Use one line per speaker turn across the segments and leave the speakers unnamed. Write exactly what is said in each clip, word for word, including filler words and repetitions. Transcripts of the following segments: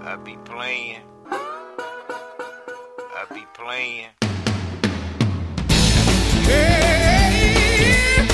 I be playing. I be playing.
Hey,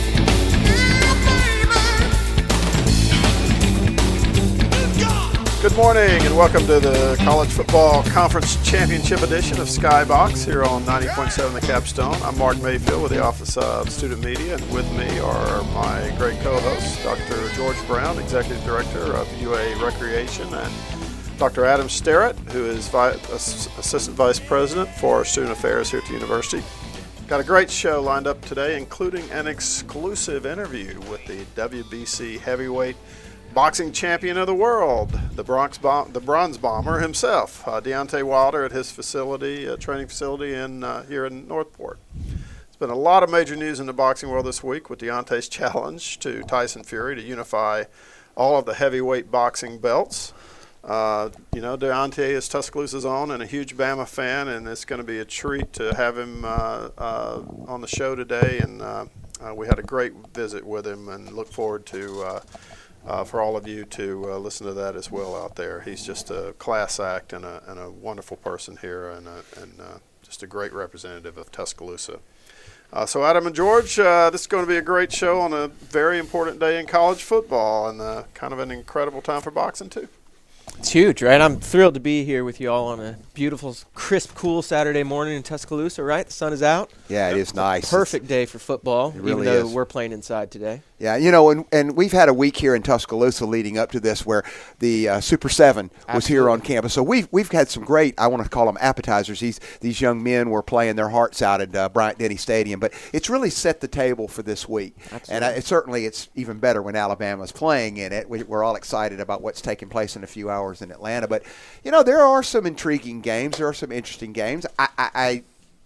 Good morning and welcome to the College Football Conference Championship edition of Skybox here on ninety point seven The Capstone. I'm Mark Mayfield with the Office of Student Media, and with me are my great co-hosts, Doctor George Brown, Executive Director of U A Recreation, and Doctor Adam Sterrett, who is Vi- Assistant Vice President for Student Affairs here at the University. Got a great show lined up today, including an exclusive interview with the W B C Heavyweight Boxing Champion of the World, the Bronx Bom- the Bronze Bomber himself, uh, Deontay Wilder, at his facility, uh, training facility in uh, here in Northport. There's been a lot of major news in the boxing world this week with Deontay's challenge to Tyson Fury to unify all of the heavyweight boxing belts. Uh, you know, Deontay is Tuscaloosa's own and a huge Bama fan, and it's going to be a treat to have him uh, uh, on the show today. And uh, uh, we had a great visit with him, and look forward to uh, uh, for all of you to uh, listen to that as well out there. He's just a class act and a, and a wonderful person here, and, a, and uh, just a great representative of Tuscaloosa. Uh, so Adam and George, uh, this is going to be a great show on a very important day in college football, and uh, kind of an incredible time for boxing too.
It's huge, right? I'm thrilled to be here with you all on a beautiful, crisp, cool Saturday morning in Tuscaloosa, right? The sun is out.
Yeah, it is nice.
Perfect day for football,
really
even though
is.
we're playing inside today.
Yeah, you know, and, and we've had a week here in Tuscaloosa leading up to this where the uh, Super seven was
Absolutely.
here on campus. So we've we've had some great, I want to call them appetizers. These these young men were playing their hearts out at uh, Bryant-Denny Stadium. But it's really set the table for this week.
Absolutely.
And uh, it, certainly it's even better when Alabama's playing in it. We, we're all excited about what's taking place in a few hours in Atlanta. But, you know, there are some intriguing games. There are some interesting games. I, I, I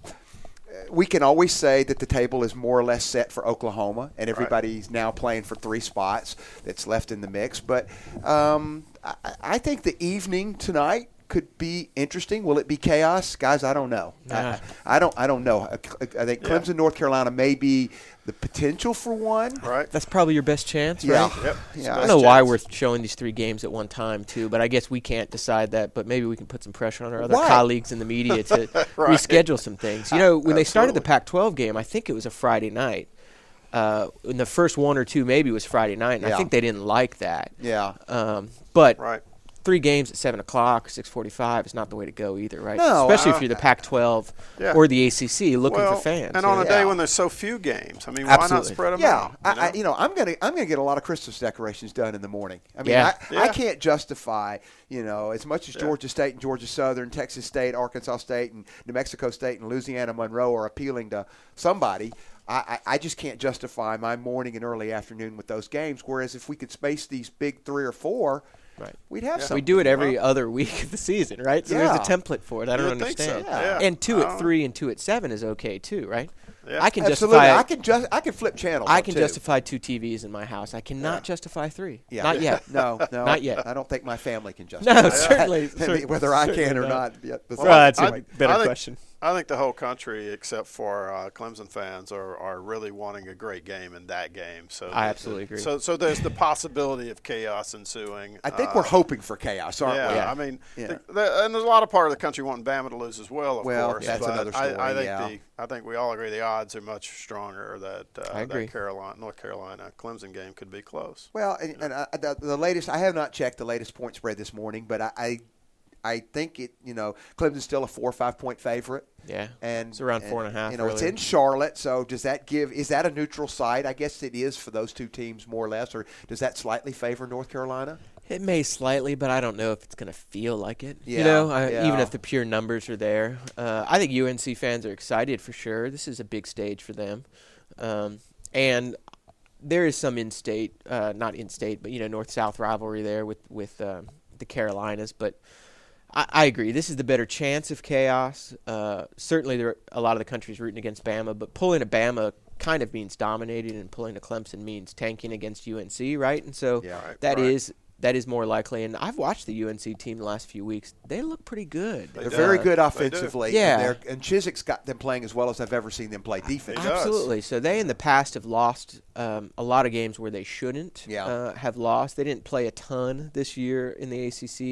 We can always say that the table is more or less set for Oklahoma, and everybody's right. now playing for three spots that's left in the mix. But um, I, I think the evening tonight could be interesting. Will it be chaos, guys? I don't know.
Nah.
I, I don't. I don't know. I, I think Clemson, yeah. North Carolina, may be the potential for one.
Right.
That's probably your best chance,
yeah.
right?
Yep.
Yeah.
I don't know why we're showing these three games at one time, too, but I guess we can't decide that. But maybe we can put some pressure on our other
Why?
colleagues in the media to
right.
reschedule some things. You know, when they started the
Absolutely.
Pac twelve game, I think it was a Friday night. Uh, in the first one or two, maybe it was Friday night, and
Yeah.
I think they didn't like that.
Yeah.
Um, but
Right.
three games at seven o'clock, six forty-five is not the way to go either, right?
No,
Especially
uh,
if you're the Pac twelve
yeah.
or the A C C looking
well,
for fans.
and on a
Yeah.
day when there's so few games, I mean, why not
Absolutely.
spread them
Yeah,
out?
I,
You know?
I, you know, I'm gonna I'm gonna get a lot of Christmas decorations done in the morning. I mean,
Yeah.
I,
Yeah.
I can't justify, you know, as much as
Yeah.
Georgia State and Georgia Southern, Texas State, Arkansas State, and New Mexico State and Louisiana Monroe are appealing to somebody. I, I, I just can't justify my morning and early afternoon with those games. Whereas if we could space these big three or four,
Right.
we'd have
Yeah.
something.
We do it every
Well-
other week of the season, right? So
Yeah.
there's a template for it. I
You
don't
would think
understand.
so.
Yeah.
Yeah.
And two
I
at
don't-
three and two at seven is okay too, right?
Yeah.
I can
Absolutely,
justify.
I can just I can flip channels.
I
up,
can
too.
justify two T Vs in my house. I cannot
Yeah.
justify three.
Yeah.
Not yet.
No, no,
Not yet.
I don't think my family can justify.
No,
that.
certainly. certainly
Whether I can
certainly
or
not.
not. Yet,
Well,
Well, that's
I-
a better
I think-
question.
I think the whole country, except for uh, Clemson fans, are, are really wanting a great game in that game. So
I absolutely agree.
So so there's the possibility of chaos ensuing.
I think
Uh,
we're hoping for chaos, aren't
yeah,
we?
Yeah.
I mean,
Yeah.
the, the, and there's a lot of part of the country wanting Bama to lose as well, of
Well,
course.
that's
but
another
I, I
story,
think
yeah.
the I think we all agree the odds are much stronger that uh,
I agree.
that Carolina, North Carolina, Clemson game could be close.
Well, and, and I, the, the latest, I have not checked the latest point spread this morning, but I, I, I think it, you know, Clemson's still a four or five point favorite.
Yeah.
And
It's around
and,
four and a half,
You know, it's
earlier.
in Charlotte, so does that give? Is that a neutral site? I guess it is for those two teams, more or less. Or does that slightly favor North Carolina?
It may slightly, but I don't know if it's going to feel like it.
Yeah,
you know, I,
yeah.
even if the pure numbers are there. Uh, I think U N C fans are excited for sure. This is a big stage for them. Um, and there is some in-state, uh, not in-state, but, you know, north-south rivalry there with, with uh, the Carolinas. But I, I agree. This is the better chance of chaos. Uh, certainly there are a lot of the country's rooting against Bama, but pulling a Bama kind of means dominating, and pulling a Clemson means tanking against U N C, right? And so
Yeah,
right,
that
right.
is that is more likely. And I've watched the U N C team the last few weeks. They look pretty good.
They're
do.
very
Uh,
good
they do.
offensively.
Yeah.
And, they're- and Chiswick's got them playing as well as I've ever seen them play defense.
He does.
Absolutely. So they in the past have lost um, a lot of games where they shouldn't
Yeah.
uh, have lost. They didn't play a ton this year in the A C C.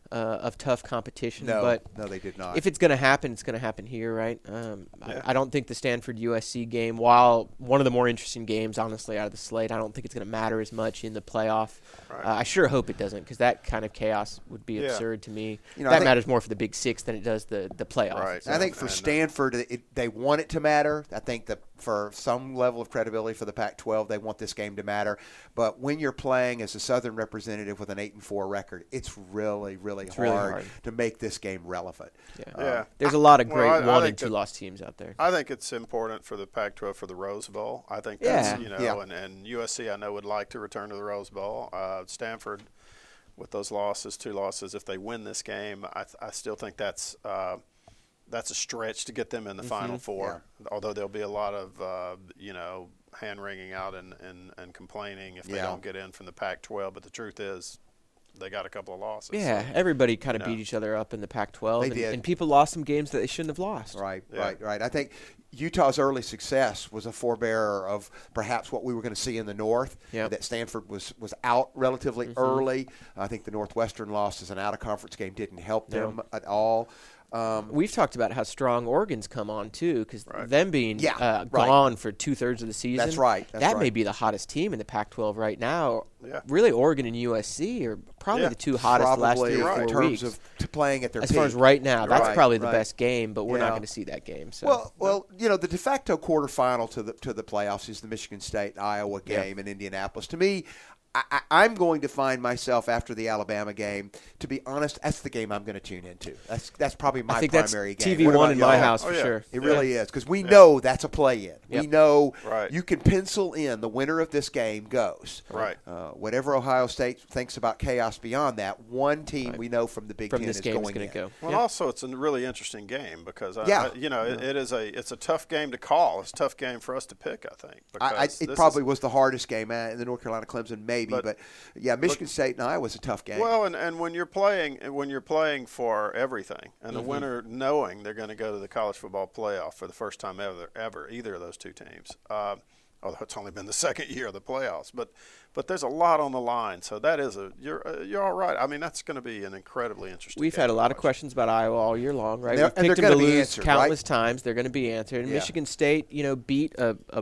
uh, of tough competition.
No,
but
no, they did not.
If it's going to happen, it's going to happen here, right? Um,
Yeah.
I, I don't think the Stanford U S C game, while one of the more interesting games, honestly, out of the slate, I don't think it's going to matter as much in the playoff.
Right.
Uh, I sure hope it doesn't, because that kind of chaos would be
Yeah.
absurd to me.
You know, I
that
think-
matters more for the Big Six than it does the, the playoff.
Right.
So-
I think for
And, uh,
Stanford, it, they want it to matter. I think that for some level of credibility for the Pac twelve, they want this game to matter. But when you're playing as a Southern representative with an eight and four record, it's really, really, hard,
really hard.
to make this game relevant.
Yeah.
Yeah.
There's a lot of
Well,
great
I- I
one
think
and two
that-
loss teams out there.
I think it's important for the Pac twelve for the Rose Bowl. I think that's,
Yeah.
you know,
Yeah.
and, and U S C I know would like to return to the Rose Bowl. Uh, Stanford, with those losses, two losses, if they win this game, I, th- I still think that's uh, that's a stretch to get them in the Final Four. Although there'll be a lot of, uh, you know, hand wringing out and, and, and complaining if they
Yeah.
don't get in from the Pac twelve. But the truth is, they got a couple of losses.
Yeah,
so,
everybody kind of
you know.
beat each other up in the Pac twelve,
They
and,
did.
and people lost some games that they shouldn't have lost.
Right,
Yeah.
right, right. I think Utah's early success was a forebearer of perhaps what we were going to see in the North.
Yep.
That Stanford was, was out relatively
Mm-hmm.
early. I think the Northwestern loss as an out-of-conference game didn't help them at all. Um,
We've talked about how strong Oregon's come on too, because
Right.
them being
Yeah,
uh,
right.
gone for two thirds of the season.
That's right, that's
that may
right.
be the hottest team in the Pac twelve right now.
Yeah.
Really, Oregon and U S C are probably
Yeah.
the two hottest the last
probably
three or
right.
four
in terms
weeks.
of t- playing at their
as
peak.
far as right now, that's
Right,
probably the
right.
best game, but we're
Yeah.
not going to see that game. So.
Well, well, you know, the de facto quarterfinal to the to the playoffs is the Michigan State Iowa
Yeah.
game in Indianapolis. To me, I, I, I'm going to find myself after the Alabama game. To be honest, that's the game I'm going to tune into. That's that's probably my
I think that's
primary
T
game.
V
What
one
about
in my
y'all?
house
Oh,
for
yeah.
sure.
It
Yeah.
really is, because we know that's a play-in. We
Yep.
know
Right.
you can pencil in the winner of this game goes.
Right.
Uh, whatever Ohio State thinks about chaos beyond that, one team
Right.
we know from the Big
From
Ten
this
is
game
going
is going
in.
to go.
Well,
Yeah.
also it's a really interesting game because, I,
Yeah.
I, you know, it, it is a it's a tough game to call. It's a tough game for us to pick, I think.
I, I,
because
it
this
probably
is,
was the hardest game uh, in the North Carolina Clemson, maybe, but,
But-
yeah, Michigan State and Iowa was a tough game.
well, and, and when you're playing when you're playing for everything, and the
Mm-hmm.
winner knowing they're going to go to the college football playoff for the first time ever, ever either of those two teams. Uh, although it's only been the second year of the playoffs, but but there's a lot on the line, so that is a you're uh, you're all right. I mean, that's going to be an incredibly interesting.
We've
game
had a
to
lot of
watch.
questions about Iowa all year long, right?
They're-
We've
and
picked
they're
them to
gonna be
lose
answered,
countless
right?
times. They're going to be answered. And
Yeah.
Michigan State, you know, beat a, a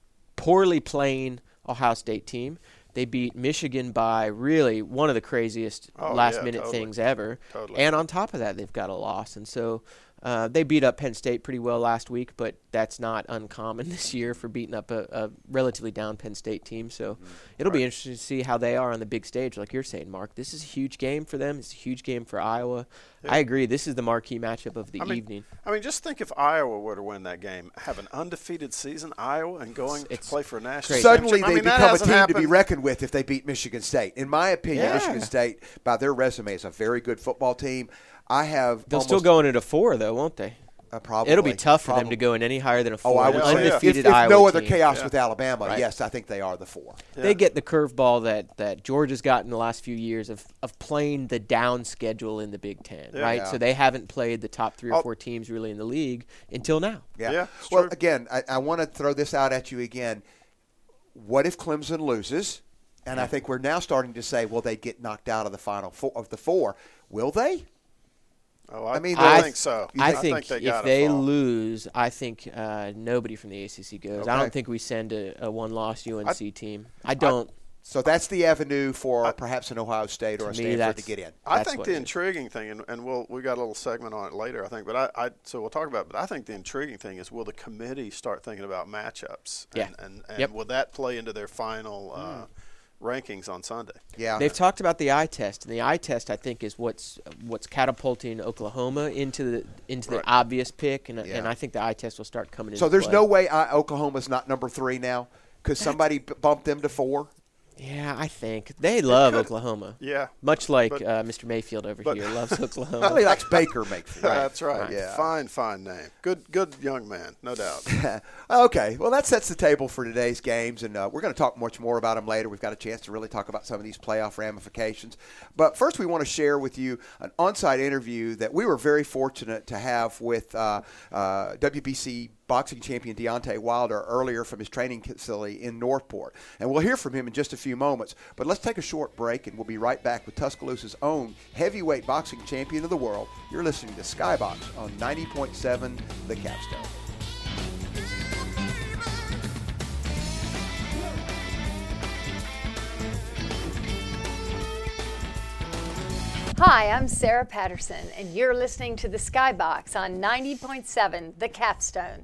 poorly playing Ohio State team. They beat Michigan by really one of the craziest
Oh,
last-minute
yeah, totally.
things ever.
Totally.
And on top of that, they've got a loss. And so uh, they beat up Penn State pretty well last week, but that's not uncommon this year for beating up a, a relatively down Penn State team. So it'll be
Right.
interesting to see how they are on the big stage, like you're saying, Mark. This is a huge game for them. It's a huge game for Iowa.
Yeah.
I agree. This is the marquee matchup of the
I mean,
evening.
I mean, just think if Iowa were to win that game, have an undefeated season, Iowa, and going
It's
to play for a national
crazy.
Suddenly
championship. I
they
mean, that
become a
hasn't
team to
happened.
be reckoned with if they beat Michigan State. In my opinion,
Yeah.
Michigan State, by their resume, is a very good football team. I have
They'll
almost,
still go in at a four, though, won't they?
uh, probably.
It'll be tough for them
probably.
to go in any higher than a
Oh,
four.
I
An
would
Yeah.
say if,
undefeated
if, if
Iowa
no other
team.
chaos
Yeah.
with Alabama,
Right.
yes, I think they are the four.
Yeah.
They get the curveball that, that Georgia's got in the last few years of, of playing the down schedule in the Big Ten,
Yeah.
right?
Yeah.
So they haven't played the top three or
Oh.
four teams really in the league until now.
Yeah.
Yeah, it's
well,
true.
again, I, I want to throw this out at you again. What if Clemson loses? And I think we're now starting to say, well, they get knocked out of the final four, of the four. Will they?
Oh, I,
I mean,
I
I
think so.
I
I
think,
they
if
gotta
they
fall.
lose, I think uh, nobody from the A C C goes. I
Okay.
don't think we send a, a one-loss U N C team. I don't.
So that's the avenue for
I-
perhaps an Ohio State or a
me,
Stanford to
that's-
get in.
I
That's
think
what
the
it is.
intriguing thing, and, and we'll we got a little segment on it later, I think. But I, I so we'll talk about. It, but I think the intriguing thing is, will the committee start thinking about matchups? And,
Yeah.
And, and
Yep.
will that play into their final uh, rankings on Sunday?
Yeah.
They've talked about the eye test, and the eye test, I think, is what's what's catapulting Oklahoma into the into
Right.
the obvious pick, and
Yeah.
and I think the eye test will start coming.
so
into
there's
play.
no way I, Oklahoma's not number three now because somebody b- bumped them to four.
Yeah, I think they love
could-
Oklahoma.
Yeah.
Much like
But-
uh, Mister Mayfield over
but-
here loves
Well,
Oklahoma.
he likes Baker Mayfield.
That's right.
Right.
Yeah.
Fine, fine name. Good, good young man, no doubt.
Okay, well, that sets the table for today's games, and uh, we're going to talk much more about them later. We've got a chance to really talk about some of these playoff ramifications. But first, we want to share with you an on-site interview that we were very fortunate to have with uh, uh, W B C boxing champion Deontay Wilder earlier from his training facility in Northport. And we'll hear from him in just a few moments. But let's take a short break, and we'll be right back with Tuscaloosa's own heavyweight boxing champion of the world. You're listening to Skybox on ninety point seven The Capstone.
Hi, I'm Sarah Patterson, and you're listening to the Skybox on ninety point seven The Capstone.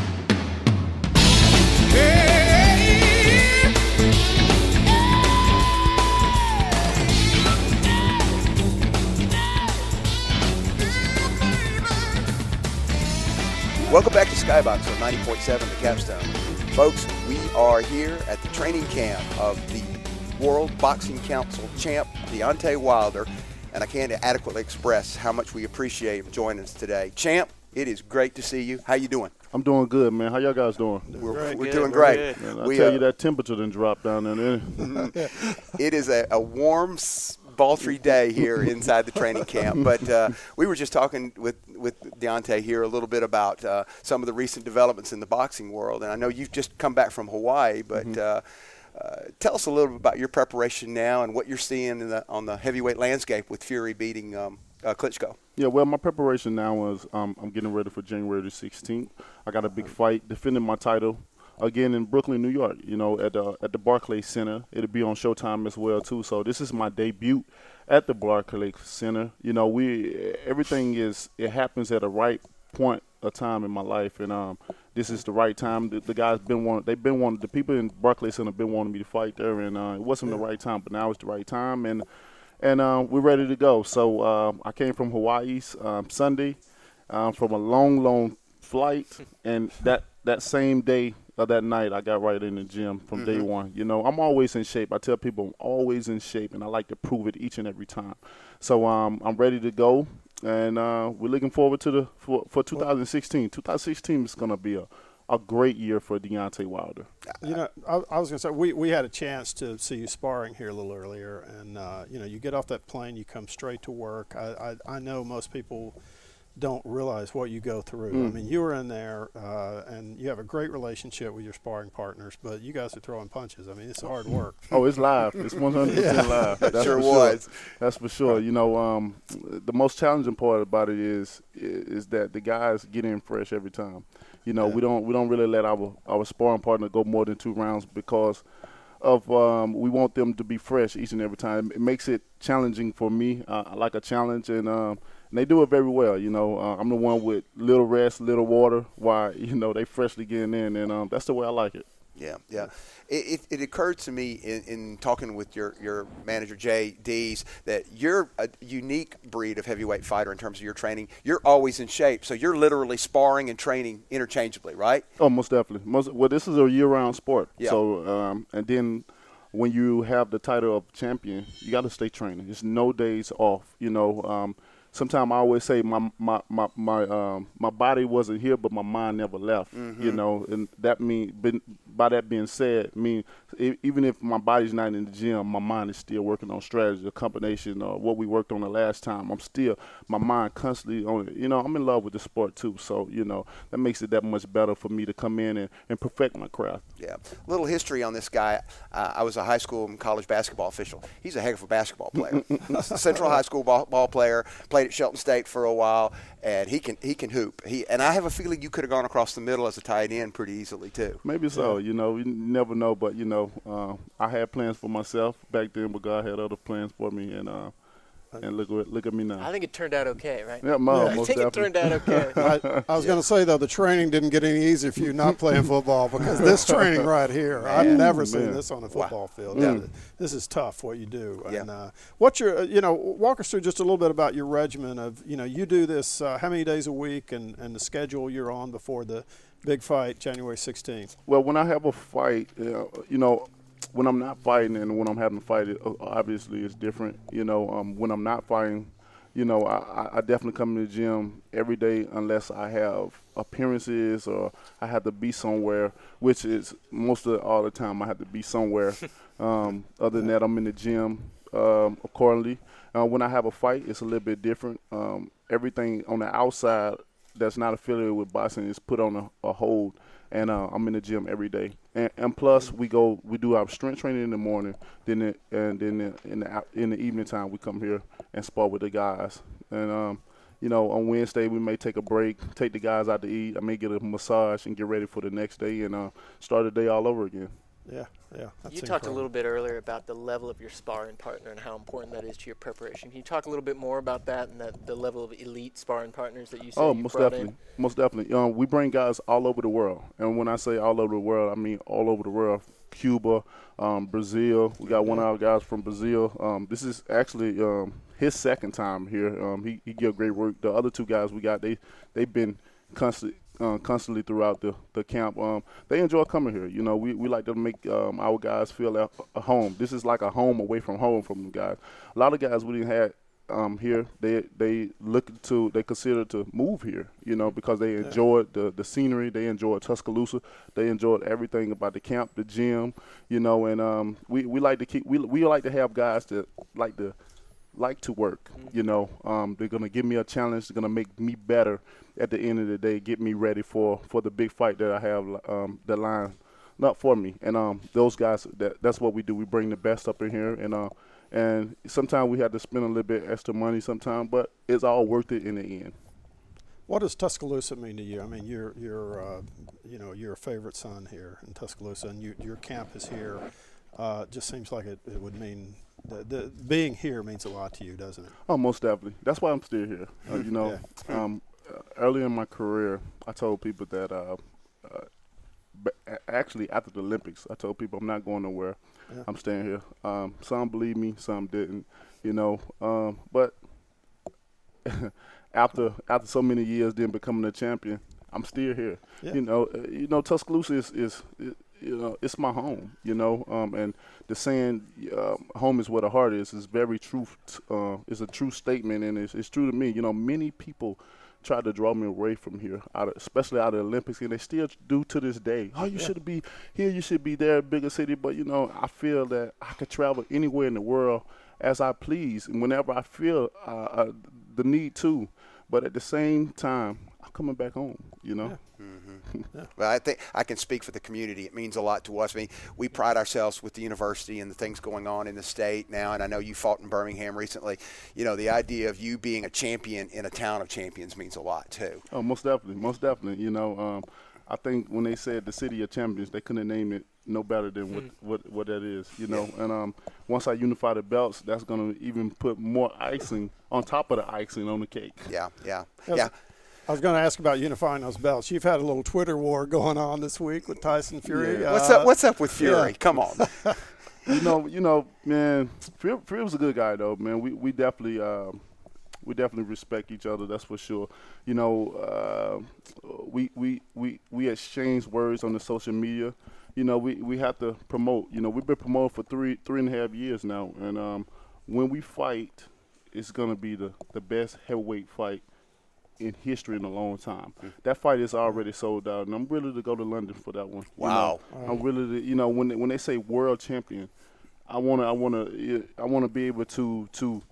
Welcome back to Skybox on ninety point seven The Capstone. Folks, we are here at the training camp of the World Boxing Council champ, Deontay Wilder, and I can't adequately express how much we appreciate him joining us today. Champ, it is great to see you. How you doing?
I'm doing good, man. How y'all guys doing?
We're,
Great.
we're
Good.
doing
We're
great.
Man, I
we,
tell
uh,
you, that temperature didn't drop down there.
It is a, a warm, sultry day here inside the training camp. But uh, we were just talking with, with Deontay here a little bit about uh, some of the recent developments in the boxing world. And I know you've just come back from Hawaii, but mm-hmm. uh, uh, tell us a little bit about your preparation now and what you're seeing in the, on the heavyweight landscape with Fury beating um, uh, Klitschko.
Yeah, well, my preparation now is um, I'm getting ready for January the sixteenth. I got a big fight, defending my title again in Brooklyn, New York, you know, at the, at the Barclays Center. It'll be on Showtime as well, too. So this is my debut at the Barclays Center. You know, we everything is – it happens at a right point of time in my life, and um, this is the right time. The, the guys been wanting – they've been wanting – the people in Barclays Center have been wanting me to fight there, and uh, it wasn't the right time, but now it's the right time, and – And uh, we're ready to go. So uh, I came from Hawaii um, Sunday um, from a long, long flight. And that, that same day or that night, I got right in the gym from mm-hmm. day one. You know, I'm always in shape. I tell people I'm always in shape, and I like to prove it each and every time. So um, I'm ready to go. And uh, we're looking forward to the for, for two thousand sixteen. two thousand sixteen is going to be a a great year for Deontay Wilder.
You know, I, I was going to say, we, we had a chance to see you sparring here a little earlier, and, uh, you know, you get off that plane, you come straight to work. I, I, I know most people don't realize what you go through. Mm. I mean, you were in there, uh, and you have a great relationship with your sparring partners, but you guys are throwing punches. I mean, it's hard work.
Oh, it's live. It's one hundred percent yeah. live. That's
sure
for
was.
Sure. That's for sure. You know, um, the most challenging part about it is is that the guys get in fresh every time. You know, yeah. we don't we don't really let our, our sparring partner go more than two rounds because of um, we want them to be fresh each and every time. It makes it challenging for me. Uh, I like a challenge, and, um, and they do it very well. You know, uh, I'm the one with little rest, little water, while, you know, they freshly getting in, and um, that's the way I like it.
Yeah, yeah. It, it, it occurred to me in, in talking with your, your manager, Jay Dees, that you're a unique breed of heavyweight fighter in terms of your training. You're always in shape, so you're literally sparring and training interchangeably, right?
Oh, most definitely. Most, well, this is a year-round sport.
Yeah.
So, um, and then when you have the title of champion, you got to stay training. There's no days off, you know. Um, Sometimes I always say my my my my um my body wasn't here, but my mind never left. Mm-hmm. You know, and that mean by that being said, mean even if my body's not in the gym, my mind is still working on strategy, a combination of what we worked on the last time. I'm still my mind constantly on it. You know, I'm in love with the sport too, so you know that makes it that much better for me to come in and, and perfect my craft.
Yeah, a little history on this guy. Uh, I was a high school and college basketball official. He's a heck of a basketball player. Central high school ball, ball player. Played at Shelton State for a while, and he can he can hoop. He and I have a feeling you could have gone across the middle as a tight end pretty easily too.
Maybe so. Yeah. You know, you never know. But you know, uh, I had plans for myself back then, but God had other plans for me, and uh, and look at look at me now.
I think it turned out okay, right?
Yeah, Mom,
yeah.
most
I think
definitely.
it turned out okay.
I, I was going to say, though, the training didn't get any easier for you not playing football because this training right here, I've never seen
Man.
this on a football wow. field.
Mm.
This is tough, what you do.
Yeah.
And uh, what's your, you know, walk us through just a little bit about your regimen of, you know, you do this uh, how many days a week and, and the schedule you're on before the big fight, January sixteenth?
Well, when I have a fight, uh, you know, when I'm not fighting and when I'm having a fight, it, obviously it's different. You know, um, when I'm not fighting, you know, I, I definitely come to the gym every day unless I have appearances or I have to be somewhere, which is most of all the time I have to be somewhere. um, other than that, I'm in the gym um, accordingly. Uh, when I have a fight, it's a little bit different. Um, everything on the outside that's not affiliated with boxing is put on a, a hold. And uh, I'm in the gym every day, and, and plus we go, we do our strength training in the morning, then it, and then in the in the evening time we come here and spar with the guys. And um, you know, on Wednesday we may take a break, take the guys out to eat. I may get a massage and get ready for the next day and uh, start the day all over again.
Yeah, yeah. That's
You talked
incredible.
a little bit earlier about the level of your sparring partner and how important that is to your preparation. Can you talk a little bit more about that and that, the level of elite sparring partners that you say
Oh,
you
most
brought
definitely,
in?
most definitely. Um, we bring guys all over the world, and when I say all over the world, I mean all over the world. Cuba, um, Brazil. We got one of our guys from Brazil. Um, this is actually um, his second time here. Um, he he give great work. The other two guys we got, they they've been constant. Uh, constantly throughout the, the camp. Um, they enjoy coming here. You know, we, we like to make um, our guys feel at a home. This is like a home away from home from the guys. A lot of guys we didn't have um, here, they they look to, they consider to move here, you know, because they enjoyed the, the scenery, they enjoyed Tuscaloosa, they enjoyed everything about the camp, the gym, you know, and um, we, we like to keep, we, we like to have guys that like to like to work, you know. Um, they're going to give me a challenge. They're going to make me better at the end of the day, get me ready for, for the big fight that I have um, that line up for me. And um, those guys, that that's what we do. We bring the best up in here. And uh, and sometimes we have to spend a little bit extra money sometimes, but it's all worth it in the end.
What does Tuscaloosa mean to you? I mean, you're you're uh, you know you're a favorite son here in Tuscaloosa, and you, your camp is here. Uh, it just seems like it, it would mean the, the being here means a lot to you, doesn't it?
Oh, most definitely. That's why I'm still here. Uh, you know,
Yeah.
um, uh, early in my career, I told people that uh, uh, b- actually after the Olympics, I told people I'm not going nowhere.
Yeah.
I'm staying here. Um, some believed me, some didn't. You know, um, but after after so many years, then becoming a champion, I'm still here.
Yeah.
You know, uh, you know, Tuscaloosa is is. is you know, it's my home, you know, um, and the saying, uh, home is where the heart is, is very true. Uh, it's a true statement, and it's, it's true to me. You know, many people try to draw me away from here, out of, especially out of the Olympics, and they still do to this day. Oh, you
Yeah.
should be here, you should be there, bigger city. But, you know, I feel that I could travel anywhere in the world as I please, and whenever I feel uh, uh, the need to. But at the same time, I'm coming back home, you know.
Yeah.
Well, I think I can speak for the community. It means a lot to us. I mean, we pride ourselves with the university and the things going on in the state now, and I know you fought in Birmingham recently. You know, the idea of you being a champion in a town of champions means a lot, too.
Oh, most definitely, most definitely. You know, um, I think when they said the city of champions, they couldn't name it no better than what, what, what that is, you know. And um, once I unify the belts, that's going to even put more icing on top of the icing on the cake.
Yeah, yeah,
Yes.
yeah.
I was going to ask about unifying those belts. You've had a little Twitter war going on this week with Tyson Fury.
Yeah.
What's
Uh,
up? What's up with Fury?
yeah.
Come on.
you know, you know, man, Fury, Fury was a good guy though, man. We we definitely um, we definitely respect each other. That's for sure. You know, uh, we we we we exchange words on the social media. You know, we we have to promote. You know, we've been promoting for three three and a half years now, and um, when we fight, it's gonna be the the best heavyweight fight in history in a long time. That fight is already sold out, and I'm willing to go to London for that one. You
Wow.
know, I'm willing to, you know, when they, when they say world champion, I wanna, I wanna, I wanna be able to to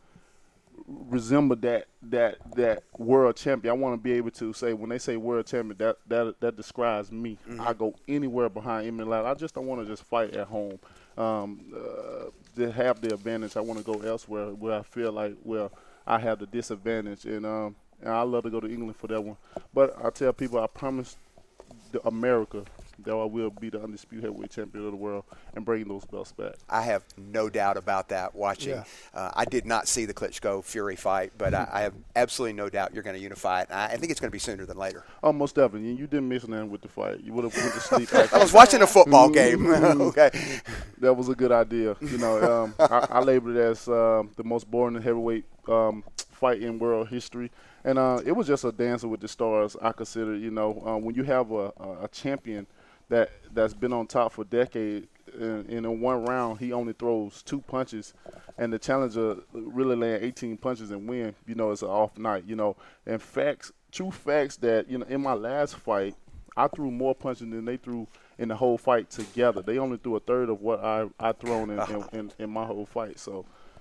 resemble that that that world champion. I want to be able to say when they say world champion, that that that describes me. I go anywhere behind Emily Ladd. I just don't want to just fight at home. Um, uh, to have the advantage, I want to go elsewhere where I feel like well I have the disadvantage, and um. And I love to go to England for that one. But I tell people, I promise the America that I will be the undisputed heavyweight champion of the world and bring those belts back.
I have no doubt about that watching.
Yeah.
Uh, I did not see the Klitschko-Fury fight, but I, I have absolutely no doubt you're going to unify it. And I, I think it's going to be sooner than later.
Almost definitely. And you didn't miss nothing with the fight. You would have went to sleep after.
I was watching a football game. Okay.
That was a good idea. You know, um, I, I labeled it as um, the most boring heavyweight um, fight in world history. And uh, it was just a Dancing with the Stars, I consider. You know, uh, when you have a, a, a champion that, that's been on top for decades, and, and in one round he only throws two punches, and the challenger really land eighteen punches and win, you know, it's an off night, you know. And facts, true facts that, you know, in my last fight, I threw more punches than they threw in the whole fight together. They only threw a third of what I I thrown in, in, in, in my whole fight. So,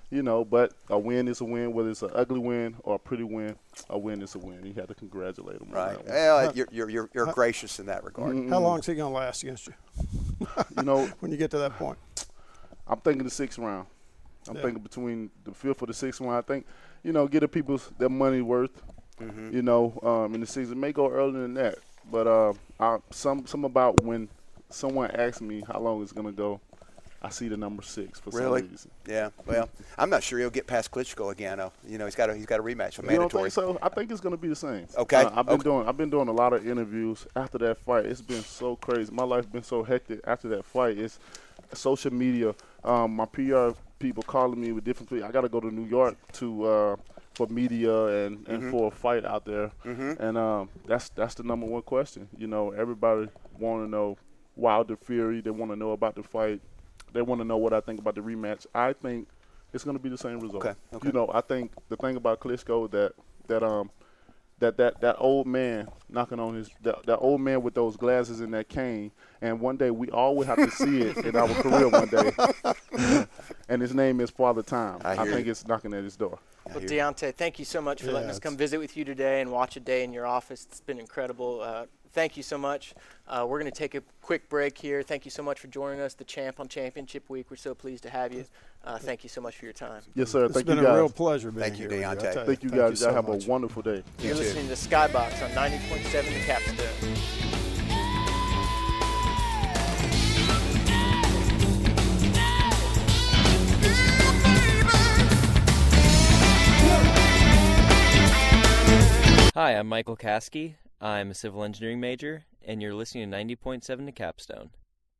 You know, but a win is a win, whether it's an ugly win or a pretty win. A win is a win. You have to congratulate them.
Right.
On that one.
Well, you're you're you're, you're gracious in that regard.
Mm-hmm.
How long is he going to last against you?
You know,
when you get to that point.
I'm thinking the sixth round. I'm
Yeah.
thinking between the fifth or the sixth round. I think, you know, get the people their money worth. Mm-hmm. You know, um, in the season, may go earlier than that. But uh, I, some some about when someone asks me how long it's gonna go, I see the number six for
Really?
some reason.
Yeah. Well, I'm not sure he'll get past Klitschko again. Though. You know, he's got a he's got a rematch, a
You don't
mandatory.
think so? I think it's gonna be the same.
Okay.
Uh, I've been
Okay.
doing I've been doing a lot of interviews after that fight. It's been so crazy. My life's been so hectic after that fight. It's social media. Um, my P R people calling me with different things. I got to go to New York to uh, for media and, and
Mm-hmm.
for a fight out there.
Mhm.
And um, that's that's the number one question. You know, everybody want to know Wilder Fury. They want to know about the fight. They want to know what I think about the rematch. I think it's going to be the same result.
Okay, okay.
You know, I think the thing about Klitschko that that um that that that old man knocking on his that, that old man with those glasses and that cane, and one day we all will have to see it in our career one day. And his name is Father Time.
I
I,
hear
think
you.
it's knocking at his door.
Well, Deontay, thank you so much for
Yeah,
letting us come
it's-
visit with you today and watch a day in your office. It's been incredible. Uh, thank you so much. Uh, we're going to take a quick break here. Thank you so much for joining us, the champ on Championship Week. We're so pleased to have you. Uh, thank you so much for your time.
Yes, sir.
It's
Thank
been
you
a
guys.
real pleasure being
Thank you,
here. with
Deontay.
I tell
Thank you guys.
so
Y'all have
much.
a wonderful day.
You're
too.
listening to Skybox on ninety point seven The Capstone.
Hi, I'm Michael Caskey. I'm a civil engineering major, and you're listening to ninety point seven The Capstone.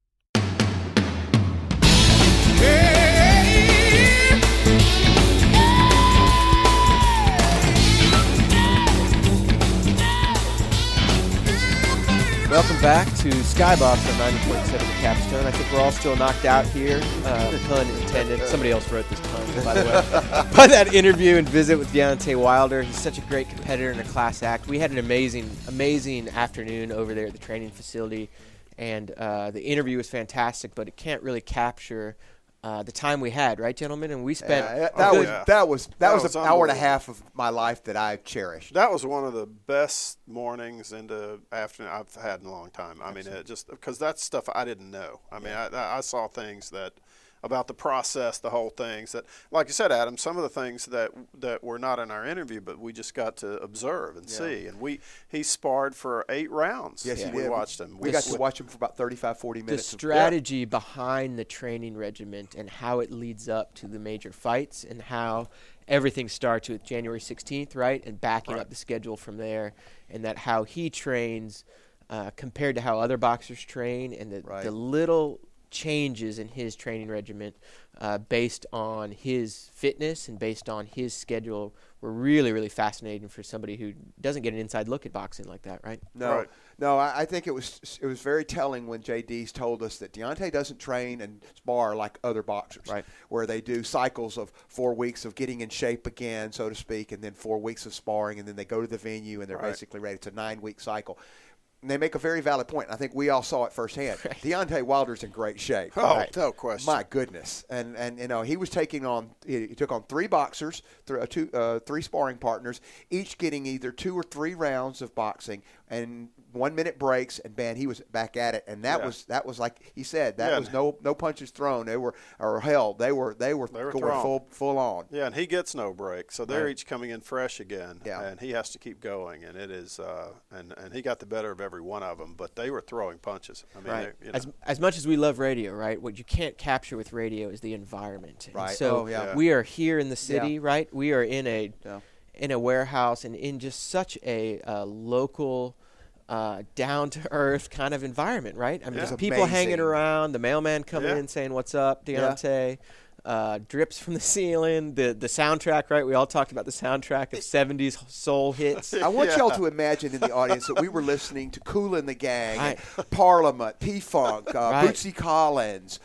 Welcome back to Skybox on ninety point seven The Capstone. I think we're all still knocked out here, uh, pun intended. Somebody else wrote this pun, by the way. By that interview and visit with Deontay Wilder. He's such a great competitor and a class act. We had an amazing, amazing afternoon over there at the training facility, and uh, the interview was fantastic, but it can't really capture uh, the time we had, right, gentlemen? And we spent
Yeah, that,
Oh,
that was
yeah.
that was that,
That
was,
was
an hour and a
unbelievable.
half of my life that I cherished.
That was one of the best mornings into afternoon I've had in a long time. I mean, it just because that's stuff I didn't know. I mean, I, I saw things that about the process, the whole things that, like you said, Adam, some of the things that that were not in our interview, but we just got to observe and see. And we he sparred for eight rounds.
Yes, he
we
did.
watched him.
We got to watch him for about thirty-five, forty
the
minutes.
strategy behind the training regiment and how it leads up to the major fights and how everything starts with January sixteenth, right, and backing
Right.
up the schedule from there, and that how he trains uh, compared to how other boxers train, and the,
Right.
the little changes in his training regiment uh, based on his fitness and based on his schedule were really, really fascinating for somebody who doesn't get an inside look at boxing like that, right?
No,
Right.
no, I, I think it was it was very telling when J D's told us that Deontay doesn't train and spar like other boxers,
Right.
where they do cycles of four weeks of getting in shape again, so to speak, and then four weeks of sparring, and then they go to the venue and they're
Right.
basically ready. It's a nine-week cycle. And they make a very valid point. I think we all saw it firsthand. Deontay Wilder's in great shape.
Oh,
Right.
no question.
My goodness, and and you know he was taking on he, he took on three boxers, th- uh, two uh, three sparring partners, each getting either two or three rounds of boxing and one minute breaks, and man, he was back at it, and that
Yeah.
was that was like he said that
Yeah.
was no no punches thrown. They were or held. They were they were,
They were
going
thrown.
full full on.
Yeah, and he gets no break, so they're
Right.
each coming in fresh again,
Yeah.
and he has to keep going, and it is, uh, and and he got the better of every one of them, but they were throwing punches. I mean,
Right.
they- you know.
As as much as we love radio, right? What you can't capture with radio is the environment. And
Right.
so
Oh, yeah.
Yeah.
we are here in the city,
Yeah.
right? We are in a
Yeah.
in a warehouse and in just such a uh, local, uh, down to earth kind of environment, right? I mean,
Yeah.
just
It's
people hanging
amazing.
around, the mailman coming
Yeah.
in saying, "What's up, Deontay?" Uh, drips from the ceiling, the the soundtrack, right? We all talked about the soundtrack of seventies soul hits.
I want
Yeah.
y'all to imagine in the audience that we were listening to Kool and the Gang,
Right.
and Parliament, P-Funk, uh,
Right.
Bootsy Collins.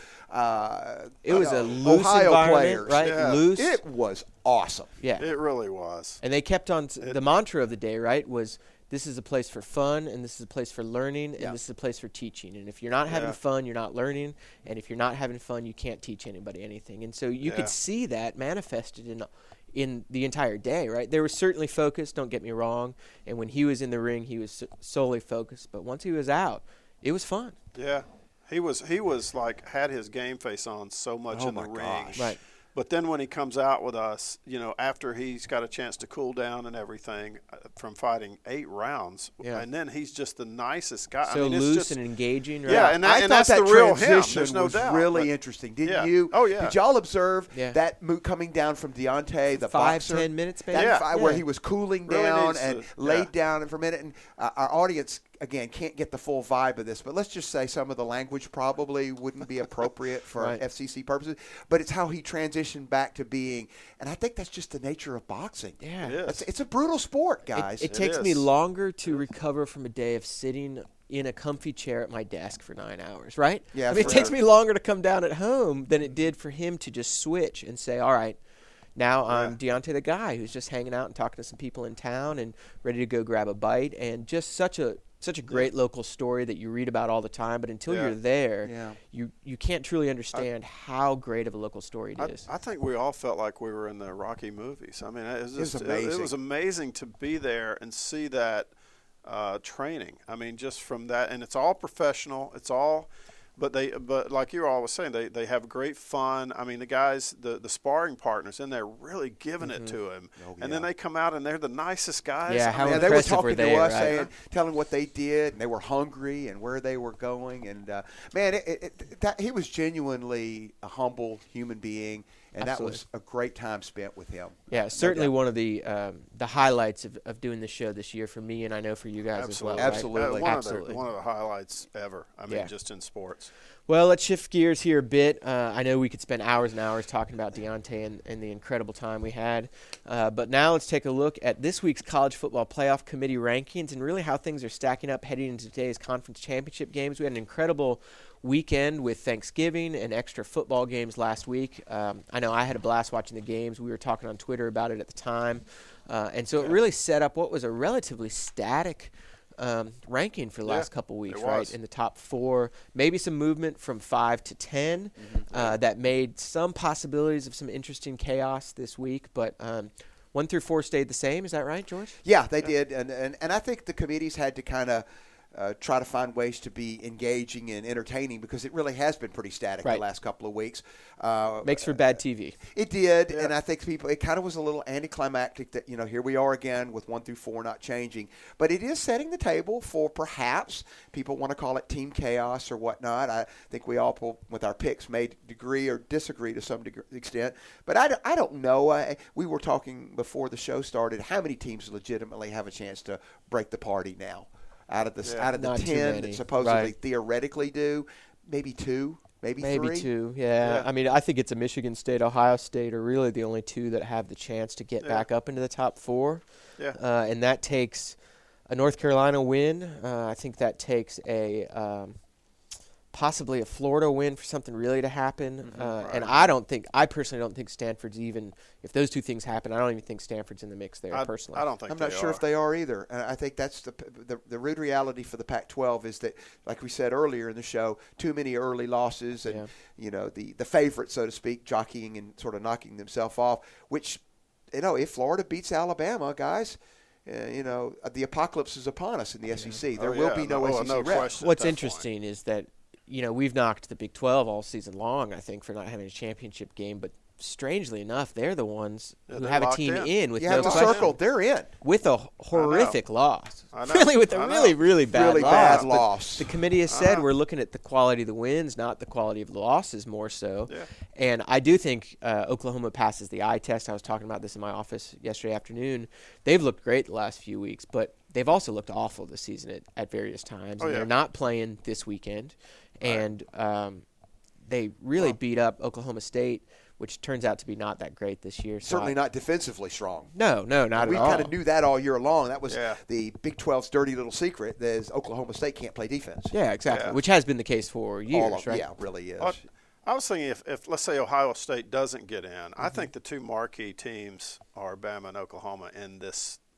Uh,
It was
uh,
a loose
Ohio
environment,
players.
right?
Yeah.
Loose.
It was awesome.
yeah.
It really was.
And they kept on, the mantra of the day, right, was this is a place for fun, and this is a place for learning,
Yeah.
and this is a place for teaching. And if you're not having
Yeah.
fun, you're not learning. And if you're not having fun, you can't teach anybody anything. And so you
Yeah.
could see that manifested in in the entire day, right? They were certainly focused, don't get me wrong. And when he was in the ring, he was so- solely focused. But once he was out, it was fun.
Yeah, he was he was like had his game face on so much
Oh
in the
my
ring.
gosh.
Right.
But then when he comes out with us, you know, after he's got a chance to cool down and everything uh, from fighting eight rounds,
Yeah.
and then he's just the nicest guy.
So
I mean, it's
loose
just,
and engaging, right?
Yeah, and, that,
I
and
thought
that's
that
the real him.
transition
There's no
was
doubt.
really
but-
interesting, didn't
Yeah.
you?
Oh, yeah.
Did y'all observe
Yeah.
that move coming down from Deontay, the
Five,
boxer?
ten minutes, maybe?
That
Yeah.
fi- where
Yeah.
he was cooling
Really
down
needs
and
to-
laid
yeah.
down for a minute, and uh, our audience again can't get the full vibe of this, but let's just say some of the language probably wouldn't be appropriate for
Right.
F C C purposes. But it's how he transitioned back to being, and I think that's just the nature of boxing.
Yeah.
It is.
It's, it's a brutal sport,
It-
guys.
It,
It
takes me
is.
longer to recover from a day of sitting in a comfy chair at my desk for nine hours, right?
Yeah,
I mean, it
for
takes
sure.
me longer to come down at home than it did for him to just switch and say, all right, now I'm Deontay the guy who's just hanging out and talking to some people in town and ready to go grab a bite. And just such a such a great local story that you read about all the time. But until
Yeah.
you're there,
Yeah.
you, you can't truly understand how great of a local story it
I,
is.
I think we all felt like we were in the Rocky movies. I mean, it was,
It was
just,
amazing.
It, was amazing to be there and see that uh, training. I mean, just from that, and it's all professional. It's all, but they, but like you were always saying, they, they have great fun. I mean, the guys, the, the sparring partners in there, really giving it to him,
Oh,
and then
yeah.
they come out and they're the nicest guys.
Yeah,
I
how
mean,
Yeah, they were
impressive
talking
were
to
they,
us,
right?
saying, telling what they did, and they were hungry and where they were going. And uh, man, it, it, it, that, he was genuinely a humble human being, and
Absolutely.
that was a great time spent with him.
Yeah, certainly
doubt.
one of the um, the highlights of, of doing the show this year for me, and I know for you guys
absolutely,
as well. right?
Absolutely.
Uh, one
Absolutely.
Of the, one of the highlights ever. I mean,
Yeah.
just in sports.
Well, let's shift gears here a bit. Uh, I know we could spend hours and hours talking about Deontay and, and the incredible time we had. Uh, but now let's take a look at this week's College Football Playoff Committee rankings and really how things are stacking up heading into today's conference championship games. We had an incredible weekend with Thanksgiving and extra football games last week. Um, I know I had a blast watching the games. We were talking on Twitter about it at the time. Uh, and so it really set up what was a relatively static Um, ranking for the
Yeah,
last couple weeks,
it
right?
was.
In the top four, maybe some movement from five to ten uh, that made some possibilities of some interesting chaos this week. But um, one through four stayed the same. Is that right, George?
Yeah, they did, and, and and I think the committees had to kind of uh, try to find ways to be engaging and entertaining because it really has been pretty static
Right.
the last couple of weeks. Uh,
Makes for bad T V.
It did,
Yeah.
and I think people, it kind of was a little anticlimactic that, you know, here we are again with one through four not changing. But it is setting the table for perhaps, people want to call it team chaos or whatnot. I think we all, pull, with our picks, may agree or disagree to some degree, extent. But I, don't- I don't know. I, we were talking before the show started, how many teams legitimately have a chance to break the party now? Out of the,
Yeah.
out of the
Not too
ten
many.
that supposedly
Right.
theoretically do, maybe two, maybe,
Maybe
three.
two, yeah.
Yeah.
I mean, I think it's a Michigan State, Ohio State are really the only two that have the chance to get
Yeah.
back up into the top four.
Yeah.
Uh, and that takes a North Carolina win. Uh, I think that takes a um, possibly a Florida win for something really to happen. uh, And I don't think, I personally don't think Stanford's even, if those two things happen, I don't even think Stanford's in the mix there
I,
personally.
I don't think
I'm not
they
sure
are.
if they are either. And I think that's the, the the rude reality for the Pac twelve is that, like we said earlier in the show, too many early losses and,
Yeah.
you know, the, the favorites, so to speak, jockeying and sort of knocking themselves off, which, you know, if Florida beats Alabama, guys, uh, you know, the apocalypse is upon us in the S E C. There
Oh,
will
yeah.
be no,
no,
S E C
no
rep.
question at
What's
that
interesting is that, you know, we've knocked the Big twelve all season long, I think, for not having a championship game. But strangely enough, they're the ones
Yeah,
who
they're
have a
locked
team
in.
in, with
You
no
have to
question.
circle. They're in.
With a horrific loss.
I know.
Really, with a
I know.
really, really bad
Really
loss.
bad
But
loss.
The committee has said
Uh-huh.
we're looking at the quality of the wins, not the quality of the losses more so.
Yeah.
And I do think uh, Oklahoma passes the eye test. I was talking about this in my office yesterday afternoon. They've looked great the last few weeks, but they've also looked awful this season at, at various times.
Oh,
and
yeah.
They're not playing this weekend. And um, they really
Well-
beat up Oklahoma State, which turns out to be not that great this year. So
Certainly
I-
not defensively strong.
No, no, not
We
at all.
kind of knew that all year long. That was
Yeah.
the Big twelve's dirty little secret, that is Oklahoma State can't play defense.
Yeah, exactly.
Yeah.
Which has been the case for years,
All of,
right?
Yeah, it really is.
But I was thinking if, if, let's say, Ohio State doesn't get in, I
Mm-hmm.
think the two marquee teams are Bama and Oklahoma in this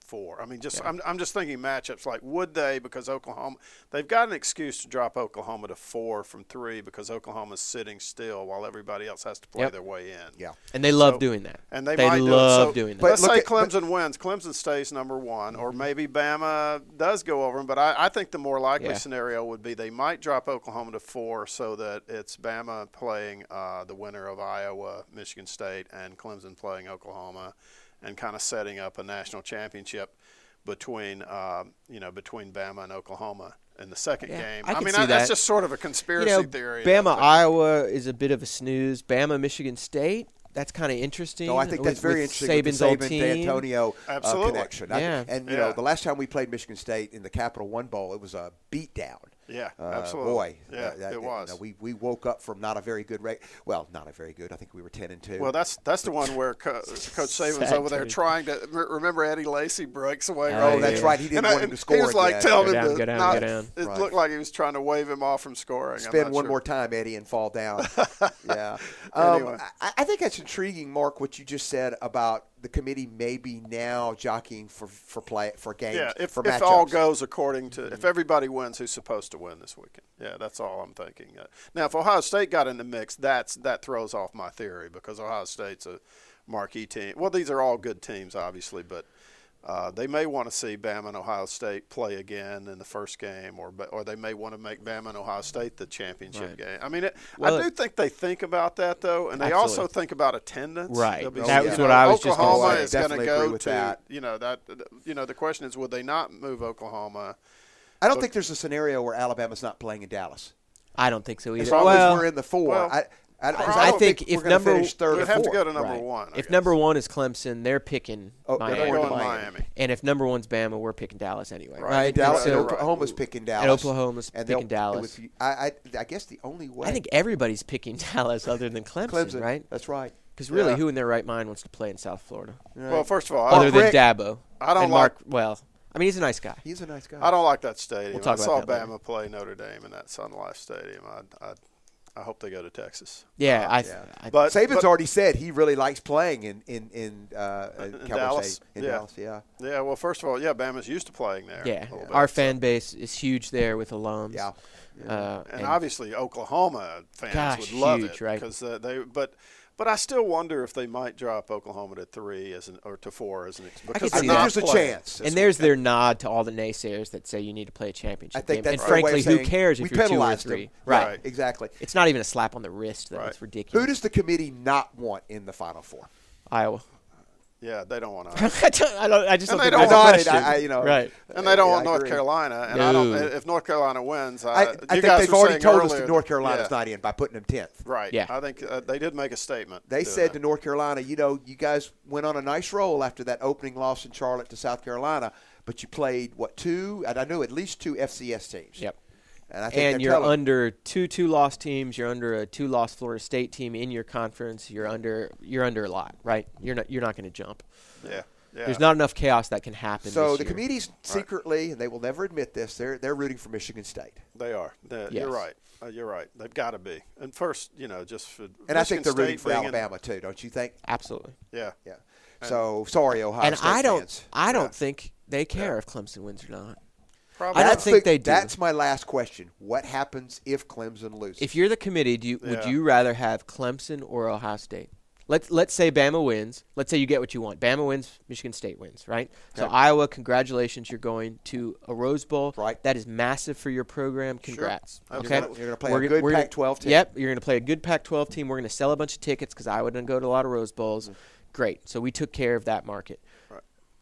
four. I mean, just yeah. I'm I'm just thinking matchups like would they, because Oklahoma, they've got an excuse to drop Oklahoma to four from three because Oklahoma's sitting still while everybody else has to play
yep.
their way in.
Yeah,
and they love
so,
doing that.
And they,
they
might
love
do it. So
doing that.
Let's say
at,
Clemson
but,
wins. Clemson stays number one, or maybe Bama does go over them. But I, I think the more likely
yeah.
scenario would be they might drop Oklahoma to four so that it's Bama playing uh, the winner of Iowa, Michigan State, and Clemson playing Oklahoma, and kind of setting up a national championship between uh, you know between Bama and Oklahoma in the second
yeah,
game.
I,
I
can
mean,
see
I, that's
that.
just sort of a conspiracy
you know,
theory.
Bama, Iowa is a bit of a snooze. Bama, Michigan State. That's kind of interesting.
No, I think
with,
that's very
with
interesting.
Saban's
with
old
the Saban
team.
D'Antonio uh, connection. I,
yeah.
and you
yeah.
know, the last time we played Michigan State in the Capital One Bowl, it was a beatdown.
Yeah,
uh,
absolutely.
Boy,
yeah,
uh, that,
it was.
You know, we we woke up from not a very good rate. Well, not a very good. I think we were ten and two.
Well, that's that's the one where Co- Coach Saban's over there trying to remember Eddie Lacy breaks away.
Oh,
right
oh, that's
here.
right. He didn't
and
want
I,
him to score.
He was like
again.
telling
go down,
him
go
to
down,
not.
go down.
It
Right.
looked like he was trying to wave him off from scoring.
Spend one
sure.
more time, Eddie, and fall down. yeah. Um,
Anyway.
I, I think that's intriguing, Mark. What you just said about the committee maybe now jockeying for for play for games.
Yeah, if,
for
if
matchups.
all goes according to, if everybody wins, who's supposed to win this weekend? Yeah, that's all I'm thinking. Uh, now, if Ohio State got in the mix, that's that throws off my theory because Ohio State's a marquee team. Well, these are all good teams, obviously, but uh, they may want to see Bama and Ohio State play again in the first game, or or they may want to make Bama and Ohio State the championship
Right.
game. I mean, it,
Well,
I do think they think about that though, and they
absolutely.
also think about attendance.
Right.
They'll be-
That
you
was
know,
what I was just gonna
Oklahoma
say.
is going to
Definitely agree
go
with
to
that.
you know that you know the question is, would they not move Oklahoma?
I don't
But-
think there's a scenario where Alabama's not playing in Dallas.
I don't think so either.
As long
well,
as we're in the four,
well,
I, I, don't-
I
I
don't
think
think,
if
we're gonna
number-
finish third
We'd
or
have to
fourth.
go to number
right.
one. I
If
guess.
number one is Clemson, they're picking
Oh, they're
Miami.
They're going to
Miami.
Miami.
And if number one's Bama, we're picking Dallas anyway,
Right.
right?
And Dallas,
And
and
so-
Oklahoma's picking Dallas.
and Oklahoma's
And they'll-
picking Dallas.
With, I, I, I guess the only way.
I think everybody's picking Dallas other than Clemson,
Clemson,
right?
That's right.
Because really,
Yeah.
who in their right mind wants to play in South Florida?
Well, first of all, I
Other
don't,
than
Rick-
Dabo.
I don't
and Mark,
like-
well, I mean, he's a nice guy.
He's a nice guy.
I don't like that stadium.
We'll talk
I saw
about that
Bama play Notre Dame in that Sun Life Stadium. I, I, I hope they go to Texas.
Yeah, I,
yeah.
I
But
Saban's
but,
already said he really likes playing in in in, uh, in Cowboy
Dallas,
Stadium. In
yeah.
Dallas, yeah.
Yeah, well, first of all, yeah, Bama's used to playing there.
yeah.
a little bit,
Our
so-
fan base is huge there with alums.
Yeah.
Uh,
and,
and
obviously Oklahoma fans
Gosh,
would love
huge,
it
right?
because uh, they. But but I still wonder if they might drop Oklahoma to three as an or to four as an ex- because
could
they're
see
I
not
think there's a
playing.
chance.
and there's their nod to all the naysayers that say you need to play a championship
I think
game.
that's
and
their way
frankly,
of
who
saying
cares
we
if you're two or
penalized
three?
them.
Right.
Right. Exactly.
It's not even a slap on the wrist, though.
Right.
It's ridiculous.
Who does the committee not want in the Final Four?
Iowa?
Yeah, they don't want to.
I, don't, I, don't, I just
And
don't
they
think
don't
there's a
want it.
question.
I, I, you know,
right.
And they don't
Yeah,
want
I
North
agree.
Carolina. And I don't.
No.
If North Carolina wins, I,
I, I
you
think
guys
they've
were
already
saying
told us
earlier-
that North Carolina's
yeah,
not in by putting them tenth.
right.
Yeah.
I think uh, they did make a statement.
They
doing
said
that.
to North Carolina, you know, you guys went on a nice roll after that opening loss in Charlotte to South Carolina, but you played, what, two? And I knew at least two F C S teams.
Yep.
And, I think
And
they're
you're
telling-
under two two-loss teams. You're under a two-loss Florida State team in your conference. You're under you're under a lot, right? You're not you're not going to jump.
Yeah. Yeah.
There's not enough chaos that can happen.
So
this
the
year.
committee's secretly, and they will never admit this, they're they're rooting for Michigan State.
They are. They're-
Yes.
You're right. Uh, you're right. They've got to be. And first, you know, just for
And I think they're
Michigan
rooting
State
for
being in-
Alabama too, don't you think?
Absolutely.
yeah.
Yeah. So sorry, Ohio
and
State
I don't
fans.
I don't
Yeah.
think they care if Clemson wins or not.
Probably.
I don't
That's
think
the-
they do.
That's my last question. What happens if Clemson loses?
If you're the committee, do you, would
Yeah.
you rather have Clemson or Ohio State? Let's let's say Bama wins. Let's say you get what you want. Bama wins, Michigan State wins, right? So
Okay.
Iowa, congratulations, you're going to a Rose Bowl.
Right.
That is massive for your program. Congrats.
You're
Okay.
gonna- you're gonna play
We're
a
g-
good
we're gonna-
Pac twelve team.
Yep, you're going to play a good Pac twelve team. We're going to sell a bunch of tickets because Iowa doesn't go to a lot of Rose Bowls.
Mm-hmm.
Great. So we took care of that market.
Right.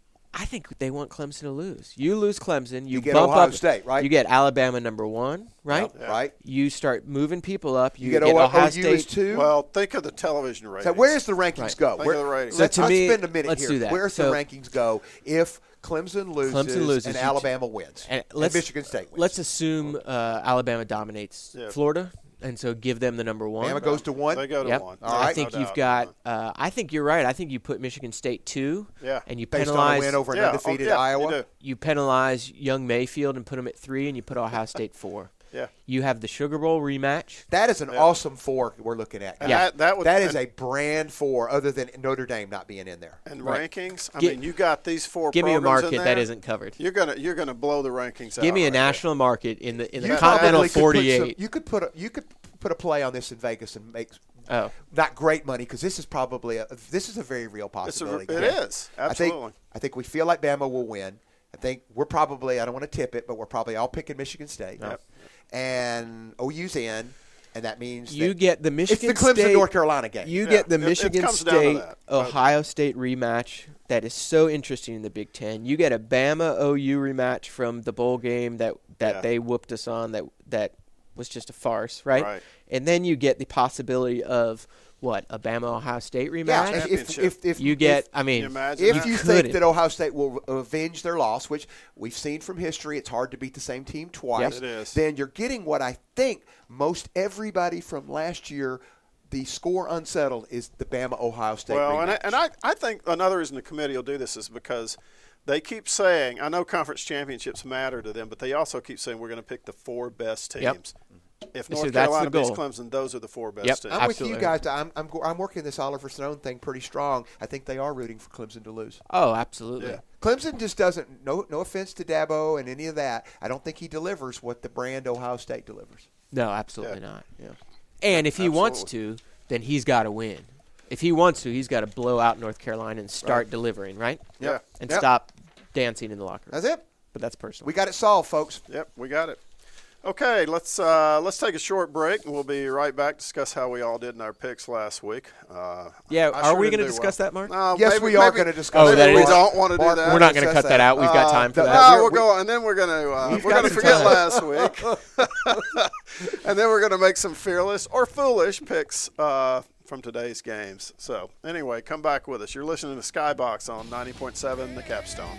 I think they want Clemson to lose. You lose Clemson, you,
You get
bump
Ohio
up,
State, right?
You get Alabama number one, right?
Yep, right?
You start moving people up. You,
You, get,
get
O-
Ohio
O U
State.
as two.
Well, think of the television ratings.
So where's the rankings
Right.
go?
Think
Where,
of the ratings.
Let's,
So to
let's
me-
spend a minute
let's
here.
do that.
Where's
So-
the rankings go if Clemson loses,
Clemson loses,
and
you
Alabama wins
And
and
let's,
Michigan State wins?
Let's assume uh, Alabama dominates
Yeah.
Florida, and so give them the number one.
Bama goes to one.
They go to
Yep.
one.
All
I
right.
think
No
you've
doubt.
got. Uh, I think you're right. I think you put Michigan State two.
Yeah.
And you
based on a
penalize.
win over an
Yeah, oh,
undefeated
yeah,
Iowa.
you do.
You penalize young Mayfield and put him at three, and you put Ohio State four.
Yeah.
You have the Sugar Bowl rematch.
That is an
Yeah.
awesome four we're looking at.
And
Yeah.
that, that, would,
That is
and,
a brand four, other than Notre Dame not being in there.
and
Right.
rankings. I
Gi-
mean, you got these four.
Give me a
programs in
market
there,
that isn't covered.
You're gonna you're gonna blow the rankings out.
Give me a
right there.
national market in the in the
You
continental
probably could put some-
forty-eight.
You could put a, you could put a play on this in Vegas and make
Oh.
not great money, because this is probably a, this is a very real
It's a,
possibility.
it is absolutely.
I think I think we feel like Bama will win. I think we're probably, I don't want to tip it, but we're probably all picking Michigan State.
Yep.
And O U's in, and that means
You
that
get the Michigan
it's the Clemson
State,
North Carolina game.
You
Yeah.
get the
It- it
Michigan
comes down to
State
that.
Ohio State rematch that is so interesting in the Big Ten. You get a Bama O U rematch from the bowl game that, that
Yeah.
they whooped us on that that was just a farce, right?
Right.
And then you get the possibility of what, a Bama Ohio State rematch?
yeah, if, if,
Championship.
if, if
you get,
if,
I mean,
Can you imagine
If
that?
you
couldn't.
think that Ohio State will avenge their loss, which we've seen from history, it's hard to beat the same team twice.
It is.
Then you're getting what I think most everybody from last year, the score unsettled, is the Bama Ohio State
Well, and I,
rematch.
and I, I think another reason the committee will do this is because they keep saying, I know conference championships matter to them, but they also keep saying we're going to pick the four best
Yep.
teams. If
So
North
that's the
Carolina beats
goal.
Clemson, those are the four best
Yep.
teams.
I'm with
Absolutely.
you guys. I'm, I'm I'm working this Oliver Stone thing pretty strong. I think they are rooting for Clemson to lose.
oh, absolutely.
Yeah.
Clemson just doesn't. No, no offense to Dabo and any of that. I don't think he delivers what the brand Ohio State delivers.
No, absolutely
Yeah.
not. Yeah. And if he wants
Absolutely.
to, then he's got to win. If he wants to, he's got to blow out North Carolina and start delivering, right?
Yeah.
And
Yep.
stop dancing in the locker room.
That's it.
But that's personal.
We got it solved, folks.
Yep, we got it. Okay, let's uh, let's take a short break, and we'll be right back to discuss how we all did in our picks last week. Uh,
Yeah,
I
are
sure
we
didn't
gonna
do
discuss
well.
that, Mark?
No,
Yes,
maybe-
we are
maybe-
going to discuss.
Oh,
it.
that
we
is-
don't want to do
Mark,
that.
We're not going to
discuss
cut that out. We've got
Uh,
time for
no,
that.
No,
we're-
we'll go, and then we're going to uh,
You've
we're
got
going to
some
forget
time.
last week, and then we're going to make some fearless or foolish picks uh, from today's games. So anyway, come back with us. You're listening to Skybox on ninety point seven, The Capstone.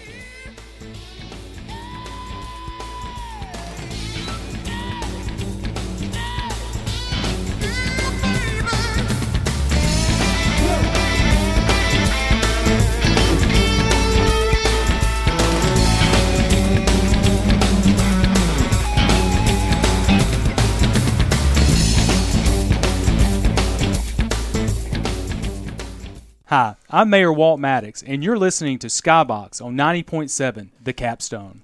Hi, I'm Mayor Walt Maddox, and you're listening to Skybox on ninety point seven, The Capstone.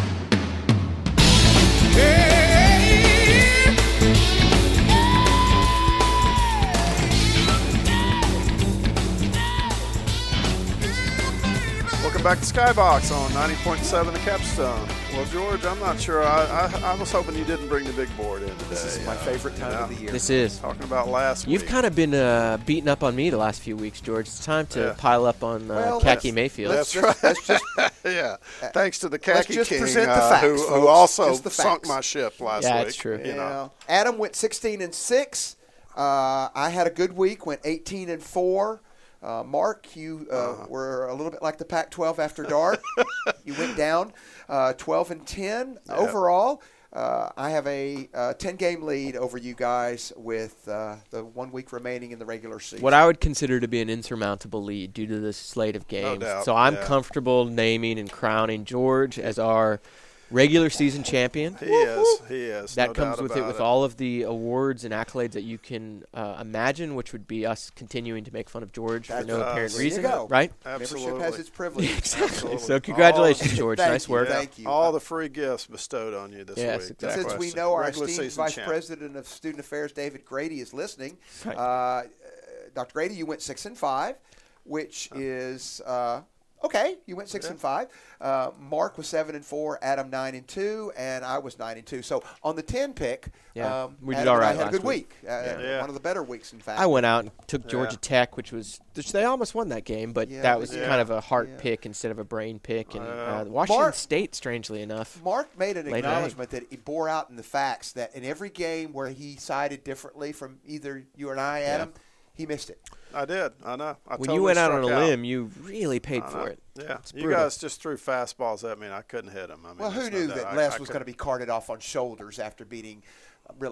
Welcome back to Skybox on ninety point seven, The Capstone. Well, George, I'm not sure. I, I, I was hoping you didn't bring the big board in today.
This is my
Uh,
favorite time
yeah.
of the year.
This is.
Talking about last
You've
week.
kind of been uh, beating up on me the last few weeks, George. It's time to
Yeah.
pile up on uh,
Well,
Khaki
let's-
Mayfield.
That's
Let's-
right.
let's just-
yeah. Thanks to the
let's
Khaki
just
King,
present the
uh,
facts,
who, who
folks.
also
Just the
sunk
facts.
my ship last
Yeah,
week.
it's true.
You know.
Yeah. Adam went sixteen and six. Uh, I had a good week. Went eighteen and four. Uh, Mark, you uh,
Uh-huh.
were a little bit like the Pac twelve after dark. You went down uh, twelve and ten
Yeah.
overall. Uh, I have a uh, ten-game lead over you guys with uh, the one week remaining in the regular season.
What I would consider to be an insurmountable lead due to the slate of games.
doubt,
So I'm
yeah.
comfortable naming and crowning George as our regular season champion.
He is. He is.
That
no
comes
doubt
with it
about
with all of the awards and accolades that you can uh, imagine, which would be us continuing to make fun of George for
That's-
no
uh,
apparent
there you
reason,
go.
right?
Absolutely.
Membership has its privileges.
Exactly.
Absolutely.
So congratulations,
All-
George.
Thank
nice
you.
work.
Yeah.
Thank you.
All the free gifts bestowed on you this
Yes,
week.
exactly.
No
Since we
question.
know our
Regular
esteemed
season
Vice
champ.
President of Student Affairs, David Grady, is listening,
Right.
uh, Doctor Grady, you went six and five, which is uh, okay. You went six
Yeah.
and five. Uh, Mark was seven and four. Adam nine and two, and I was nine and two. So on the ten pick,
Yeah,
um,
we did
Adam
all
and I
right
had a
last
good
week.
week. Uh,
Yeah.
One of the better weeks, in fact.
I went out and took Georgia
Yeah.
Tech, which was which they almost won that game, but
Yeah,
that was
yeah.
kind of a heart
Yeah.
pick instead of a brain pick. And
Wow.
uh, Washington
Mark-
State, strangely enough,
Mark made an
Late
acknowledgement that he bore out in the facts that in every game where he sided differently from either you or I, Adam, he missed it.
I did. I know. I
when
totally
you went out on a
struck
limb, you really paid
I
for
know.
it.
Yeah.
It's
You
brutal.
guys just threw fastballs at me, and I couldn't hit them. I mean,
Well, who
there's no
knew
doubt.
that
I-
Les
I
was
could-
going to be carted off on shoulders after beating uh, really a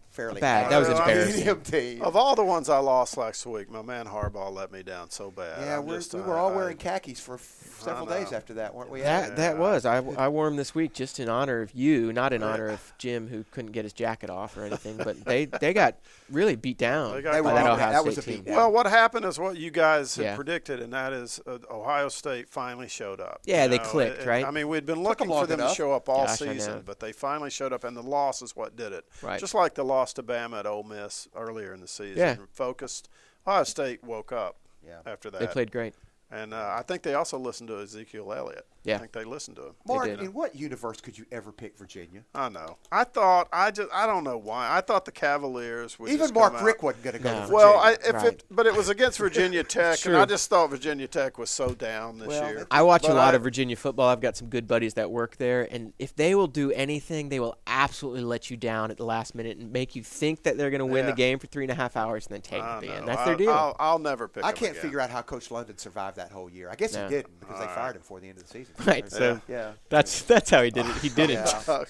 fairly
Bad. That was
average
embarrassing.
medium team.
Of all the ones I lost last week, my man Harbaugh let me down so bad.
Yeah,
I'm
we're,
just,
we
uh,
were all
I-
wearing khakis for f- several
know.
days after that, weren't we?
That that
Yeah.
was. I, I wore them this week just in honor of you, not in honor of Jim, who couldn't get his jacket off or anything. But they, they got really beat down
They got
They
by
were
that
all-
Ohio
that
State
was a
team.
beatdown.
Well, what happened is what you guys had
Yeah.
predicted, and that is uh, Ohio State finally showed up.
Yeah,
You
they
know,
clicked,
it-
right?
I mean, we'd been
them
looking
long
for them
enough.
to show up all
Gosh, I know.
season, but they finally showed up, and the loss is what did it.
Right.
Just like the loss to Bama at Ole Miss earlier in the season.
Yeah.
Focused. Ohio State woke up
Yeah.
after that.
They played great.
And uh, I think they also listened to Ezekiel Elliott.
Yeah.
I think they listened to him.
Mark,
did.
in what universe could you ever pick Virginia?
I know. I thought I just I don't know why. I thought the Cavaliers would
Even
just
Mark
come out.
Rick wasn't going to go
No.
to Virginia.
Well, I, if
Right.
it, but it was against Virginia Tech, and
True.
I just thought Virginia Tech was so down this
Well,
year.
I watch
But
a lot
I-
of Virginia football. I've got some good buddies that work there, and if they will do anything, they will absolutely let you down at the last minute and make you think that they're going to win
Yeah.
the game for three and a half hours and then tank
I
at the
know.
end. That's
I,
their deal.
I'll, I'll never pick.
I
them
can't
again.
figure out how Coach London survived that whole year. I guess
No.
he didn't because they fired him before the end of the season.
Right, so
yeah.
that's that's how he did it. He did it.
Yeah.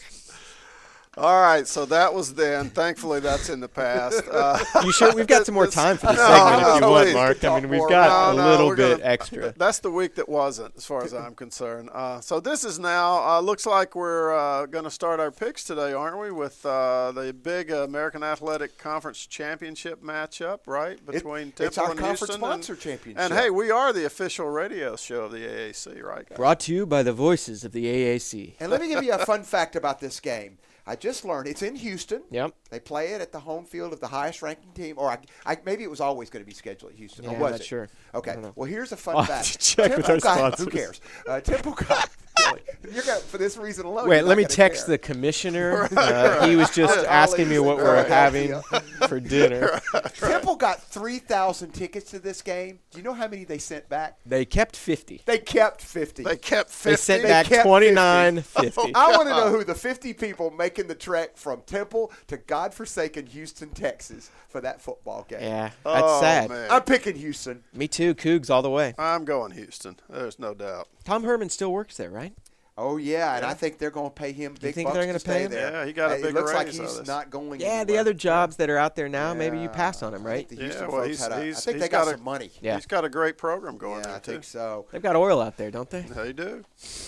All right, so that was then. Thankfully, that's in the past. Uh,
You sure? We've got some more time for this
No,
segment
no,
if you want,
please.
Mark. I
Talk
mean, we've
more.
got
No,
a
no,
little
we're
bit
gonna-
extra.
That's the week that wasn't, as far as I'm concerned. Uh, so this is now uh, looks like we're uh, going to start our picks today, aren't we? With uh, the big American Athletic Conference Championship matchup, right, between
It-
Temple
it's our
and
conference
Houston.
sponsor
and,
championship.
And hey, we are the official radio show of the A A C, right? Guys?
Brought to you by the voices of the A A C.
And let me give you a fun fact about this game. I just learned it's in Houston.
Yep.
They play it at the home field of the highest-ranking team, or I, I, maybe it was always going to be scheduled at Houston.
Yeah,
or
I'm
was
not
it?
sure. I
Okay.
don't know.
Well, here's a fun
I'll have
fact.
to check with
Temple
our
got-
sponsors.
Who cares? Uh, Temple got. Really, you're gonna, for this reason alone.
Wait,
you're
let
not
me
gonna
text
care.
the commissioner. Uh, he was just
Right.
asking me what we're
Right.
having for dinner.
Temple got three thousand tickets to this game. Do you know how many they sent back?
They kept fifty.
They kept fifty.
They kept
They
fifty.
sent
They
back
kept
twenty-nine fifty.
I want to know who the fifty people making the trek from Temple to godforsaken Houston, Texas for that football game.
Yeah, that's
Oh,
sad.
man.
I'm picking Houston.
Me too. Cougs all the way.
I'm going Houston. There's no doubt.
Tom Herman still works there, right?
Oh yeah, and I think they're going to pay him big
think
bucks
they're
to
gonna
stay
pay him?
there.
Yeah, he got a
Uh,
big
It looks like
raise out of
he's
this.
not going.
Yeah, the
anywhere.
other jobs that are out there now, maybe you
Yeah,
pass on them,
I
right?
think the Houston
Yeah, well,
folks
he's-
had a, I
he's-
think
he's
they got,
got a-
some money.
Yeah.
He's got a great program going
Yeah,
there,
I think
too.
so.
They've got oil out there, don't they?
They do.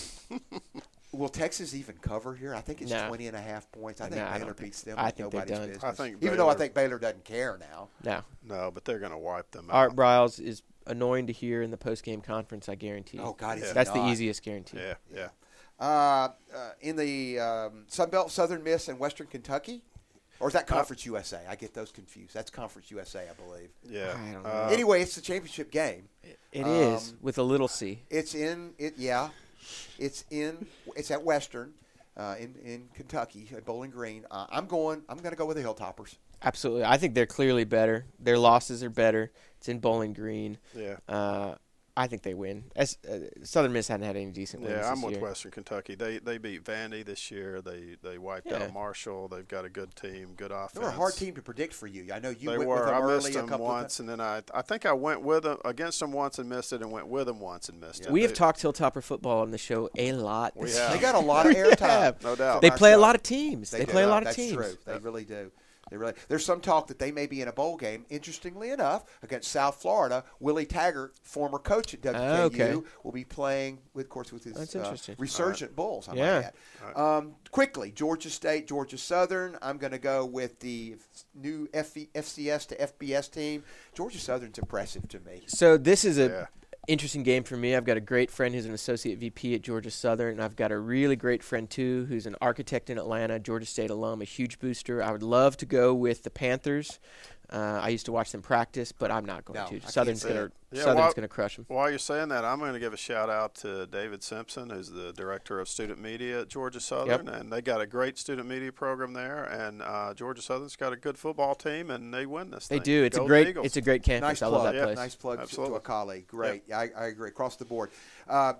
Will Texas even cover here? I think it's
No.
twenty and a half points. I think
No, I don't
Baylor
think
beats them.
I
like
think they're
nobody's
done.
business.
I think
even though I
Baylor-
think Baylor doesn't care now.
No.
No, but they're going to wipe them out.
Art Briles is annoying to hear in the post-game conference, I guarantee.
Oh God, is he
That's the
not?
easiest guarantee.
Yeah, yeah.
Uh, uh, in the um, Sun Belt, Southern Miss, and Western Kentucky, or is that Conference U S A? I get those confused. That's Conference U S A, I believe.
Yeah.
I don't know.
Uh,
Anyway, it's the championship game.
It is
Um,
with a little C.
It's in it. Yeah, it's in. It's at Western, uh, in in Kentucky at Bowling Green. Uh, I'm going. I'm going to go with the Hilltoppers.
Absolutely. I think they're clearly better. Their losses are better. It's in Bowling Green.
yeah.
Uh, I think they win. As, uh, Southern Miss hadn't had any decent wins
Yeah, I'm
this
with
year.
Western Kentucky. They they beat Vandy this year. They they wiped
Yeah.
out Marshall. They've got a good team, good offense.
They were a hard team to predict for you. I know you
They
went
were.
with them
I
early
missed
a
them
couple
once, and then I I think I went with them against them once and missed it, and went with them once and missed it.
We have
They-
talked Hilltopper football on the show a lot.
We
this
have.
of.
year.
They got a lot of airtime.
have.
No doubt.
They
Our
play a
show.
lot of teams. They,
do.
play a lot of
That's
teams.
true. They really do. They really. There's some talk that they may be in a bowl game. Interestingly enough, against South Florida, Willie Taggart, former coach at W K U,
Oh, okay.
will be playing, with, of course, with his
That's
uh,
interesting.
resurgent Bulls. I
Yeah.
might add. Um, quickly, Georgia State, Georgia Southern. I'm going to go with the new F C S to F B S team. Georgia Southern's impressive to me.
So this is a
Yeah.
interesting game for me. I've got a great friend who's an associate V P at Georgia Southern, and I've got a really great friend too who's an architect in Atlanta, Georgia State alum, a huge booster. I would love to go with the Panthers. Uh, I used to watch them practice, but I'm not going
No, I
to.
can't
Southern's
say
going
it.
to
Yeah,
Southern's
well-
going to crush them.
While you're saying that, I'm going to give a shout out to David Simpson, who's the director of student media at Georgia Southern, and they got a great student media program there. And uh, Georgia Southern's got a good football team, and they win this
They
thing.
do. It's
Go
a
the
great.
Eagles.
It's a great campus.
Nice
I
plug.
love that
Yeah.
place.
Nice plug to- to
Absolutely.
a colleague. Great. I, I agree. Across the board. Uh,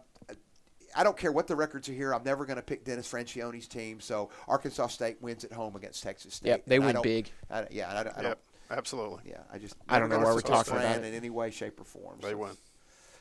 I don't care what the records are here. I'm never going to pick Dennis Franchione's team. So Arkansas State wins at home against Texas State.
Yep, they
And I
win
don't-
big.
I, yeah, I, don't- I
Yep,
don't.
absolutely.
Yeah, I just.
I don't
never
know
gonna
why we're
support
talking about
Fran
it.
in any way, shape, or form.
They
so.
win.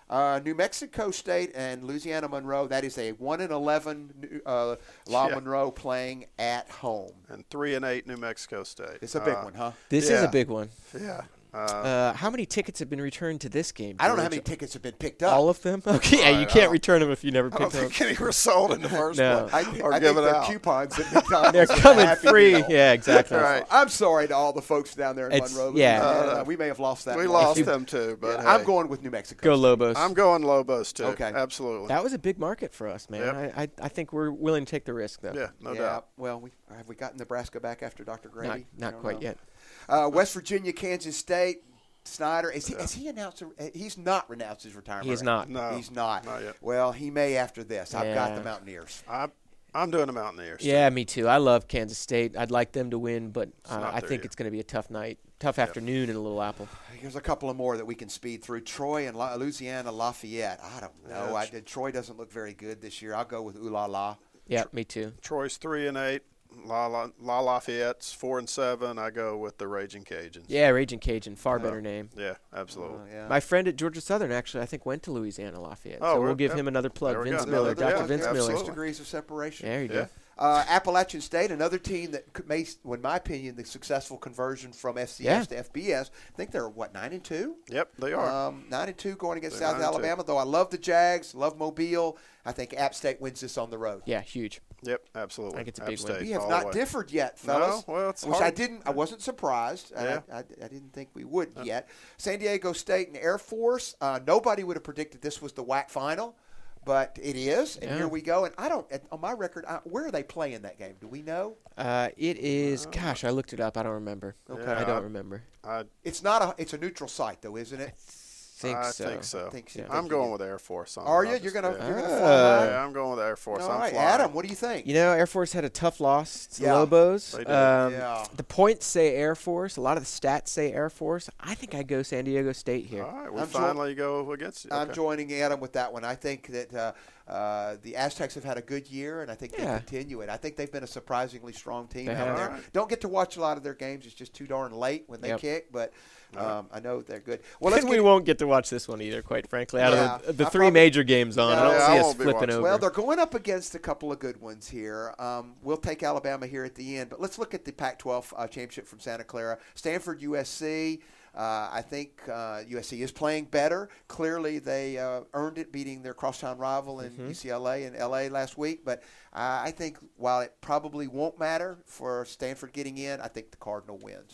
Uh, New Mexico State and Louisiana Monroe. That is a one and eleven uh, La
Yeah.
Monroe playing at home.
And three and eight New Mexico State.
It's a big
Uh,
one, huh?
This is
Yeah.
a big one.
Yeah. Uh,
Uh, how many tickets have been returned to this game?
I don't know how
George?
many tickets have been picked up.
All of them? Okay, yeah, you
I
can't
don't-
return them if you never
I don't
picked them up.
think any were sold in the first
No.
place.
I, think-
or
I
give
think
it
they're
out.
coupons at McDonald's.
They're
with a
coming
Happy
free.
Meal.
Yeah, exactly.
Right.
I'm sorry to all the folks down there in
It's-
Monroe.
yeah.
Uh, we may have lost that.
We
one.
lost
you-
them too, but
Yeah,
hey,
I'm going with New Mexico.
Go
State.
Lobos.
I'm going Lobos too.
Okay.
Absolutely.
That was a big market for us, man.
Yep.
I, I I think we're willing to take the risk, though.
yeah, no
yeah.
doubt.
Well, we, have we gotten Nebraska back after Doctor Grady?
Not,
I
not
don't
quite
know.
yet.
Uh, West Virginia, Kansas State. Snyder, is he, has he announced? A, he's not renounced his retirement.
He is
right?
not.
No,
He's not.
not yet.
Well, he may after this. I've got
Yeah.
the Mountaineers.
I, I'm doing the Mountaineers.
Yeah, me too. I love Kansas State. I'd like them to win, but uh,
not
I
there
think
yet.
it's going to be a tough night, tough afternoon in a Little Apple.
Here's a couple of more that we can speed through. Troy and La- Louisiana Lafayette. I don't know.
Yeah,
I did. Troy doesn't look very good this year. I'll go with Ooh La La.
Yeah, me too.
Troy's three and eight. La, La, La Lafayette's four and seven. I go with the Raging Cajuns.
Yeah, Raging Cajun, far
Yeah.
better name.
Yeah, absolutely.
Uh, yeah.
My friend at Georgia Southern, actually, I think went to Louisiana Lafayette.
Oh,
so we'll
we're-
give
yep.
him another plug.
There we
Vince
go.
Miller,
Another-
Doctor
yeah,
Vince
absolutely.
Miller.
Six degrees of separation.
There you
Yeah.
go.
Uh, Appalachian State, another team that could may, in my opinion, the successful conversion from F C S
Yeah.
to F B S. I think they're what nine and two.
Yep, they are.
Um, nine and two going against
They're
South
nine and two.
Alabama. Though I love the Jags, love Mobile. I think App State wins this on the road.
Yeah, huge.
Yep, absolutely.
I think it's a
App
big win.
State
We have
all
not
the way.
differed yet,
No,
fellas.
well, it's
which
hard.
I didn't. I wasn't surprised. and
Yeah.
I, I, I didn't think we would yet. San Diego State and Air Force. Uh, nobody would have predicted this was the W A C final, but it is. And
Yeah.
here we go. And I don't. On my record, I, where are they playing that game? Do we know?
Uh, it is, gosh, I looked it up. I don't remember.
Okay.
I
Yeah,
don't
I-
remember.
I
It's not a. It's a neutral site, though, isn't it?
Think
I
so.
think so.
I think so.
Yeah.
I'm going with Air Force. On
Are
it.
you?
I'll
You're
just-
gonna.
Yeah.
You're gonna
Uh,
fly.
Yeah, I'm going with Air Force.
All
I'm
right,
flying.
Adam. What do you think?
You know, Air Force had a tough loss to
Yeah.
Lobos.
They did.
Um,
Yeah.
The points say Air Force. A lot of the stats say Air Force. I think I go San Diego State here.
All right, we
I'm jo-
finally go against you.
I'm
Okay.
joining Adam with that one. I think that uh, uh, the Aztecs have had a good year, and I think
Yeah.
they continue it. I think they've been a surprisingly strong team
They
out
have.
there.
All right.
Don't get to watch a lot of their games; it's just too darn late when they
Yep.
kick. But
All right.
um, I know they're good. Well, let's
And we
get,
won't get to watch this one either, quite frankly. Out
Yeah.
of the, the
I
three
probably-
major games on, I don't
Yeah,
see
I
us
won't be
flipping
watching.
over.
Well, they're going up against a couple of good ones here. Um, we'll take Alabama here at the end, but let's look at the Pac twelve uh, championship from Santa Clara. Stanford, U S C. Uh, I think uh, U S C is playing better. Clearly, they uh, earned it, beating their crosstown rival in
Mm-hmm.
U C L A and L A last week. But uh, I think while it probably won't matter for Stanford getting in, I think the Cardinal wins.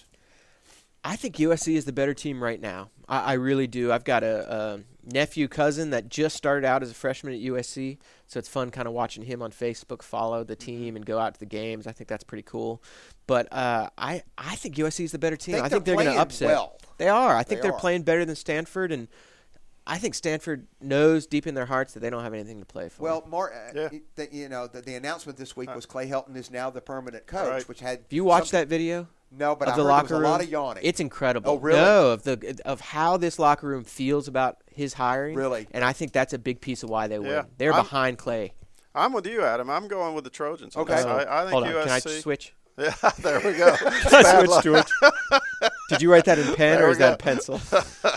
I think U S C is the better team right now. I, I really do. I've got a, a nephew cousin that just started out as a freshman at U S C, so it's fun kind of watching him on Facebook follow the team and go out to the games. I think that's pretty cool. But uh, I I think U S C is the better team.
Think
I think
they're
they're going to
playing
upset.
well.
They are. I think
They
are
are.
playing better than Stanford, and I think Stanford knows deep in their hearts that they don't have anything to play for.
Well, Mar- uh,
Yeah.
it- the, you know, the, the announcement this week was Clay Helton is now the permanent coach,
Right.
which had
have you watched
some-
that video?
No, but
of
I
the
heard
locker
there was
room?
a lot of yawning.
It's incredible.
Oh, really?
No, of the of how this locker room feels about his hiring.
Really?
And I think that's a big piece of why they win.
Yeah.
They're
I'm-
behind Clay.
I'm with you, Adam. I'm going with the Trojans. on
Okay.
this. I, I think
Hold on.
U S C.
Can I switch?
Yeah, there we go.
I
Bad
switched,
luck.
George. Did you write that in pen
There
or
we
is that
go.
in pencil?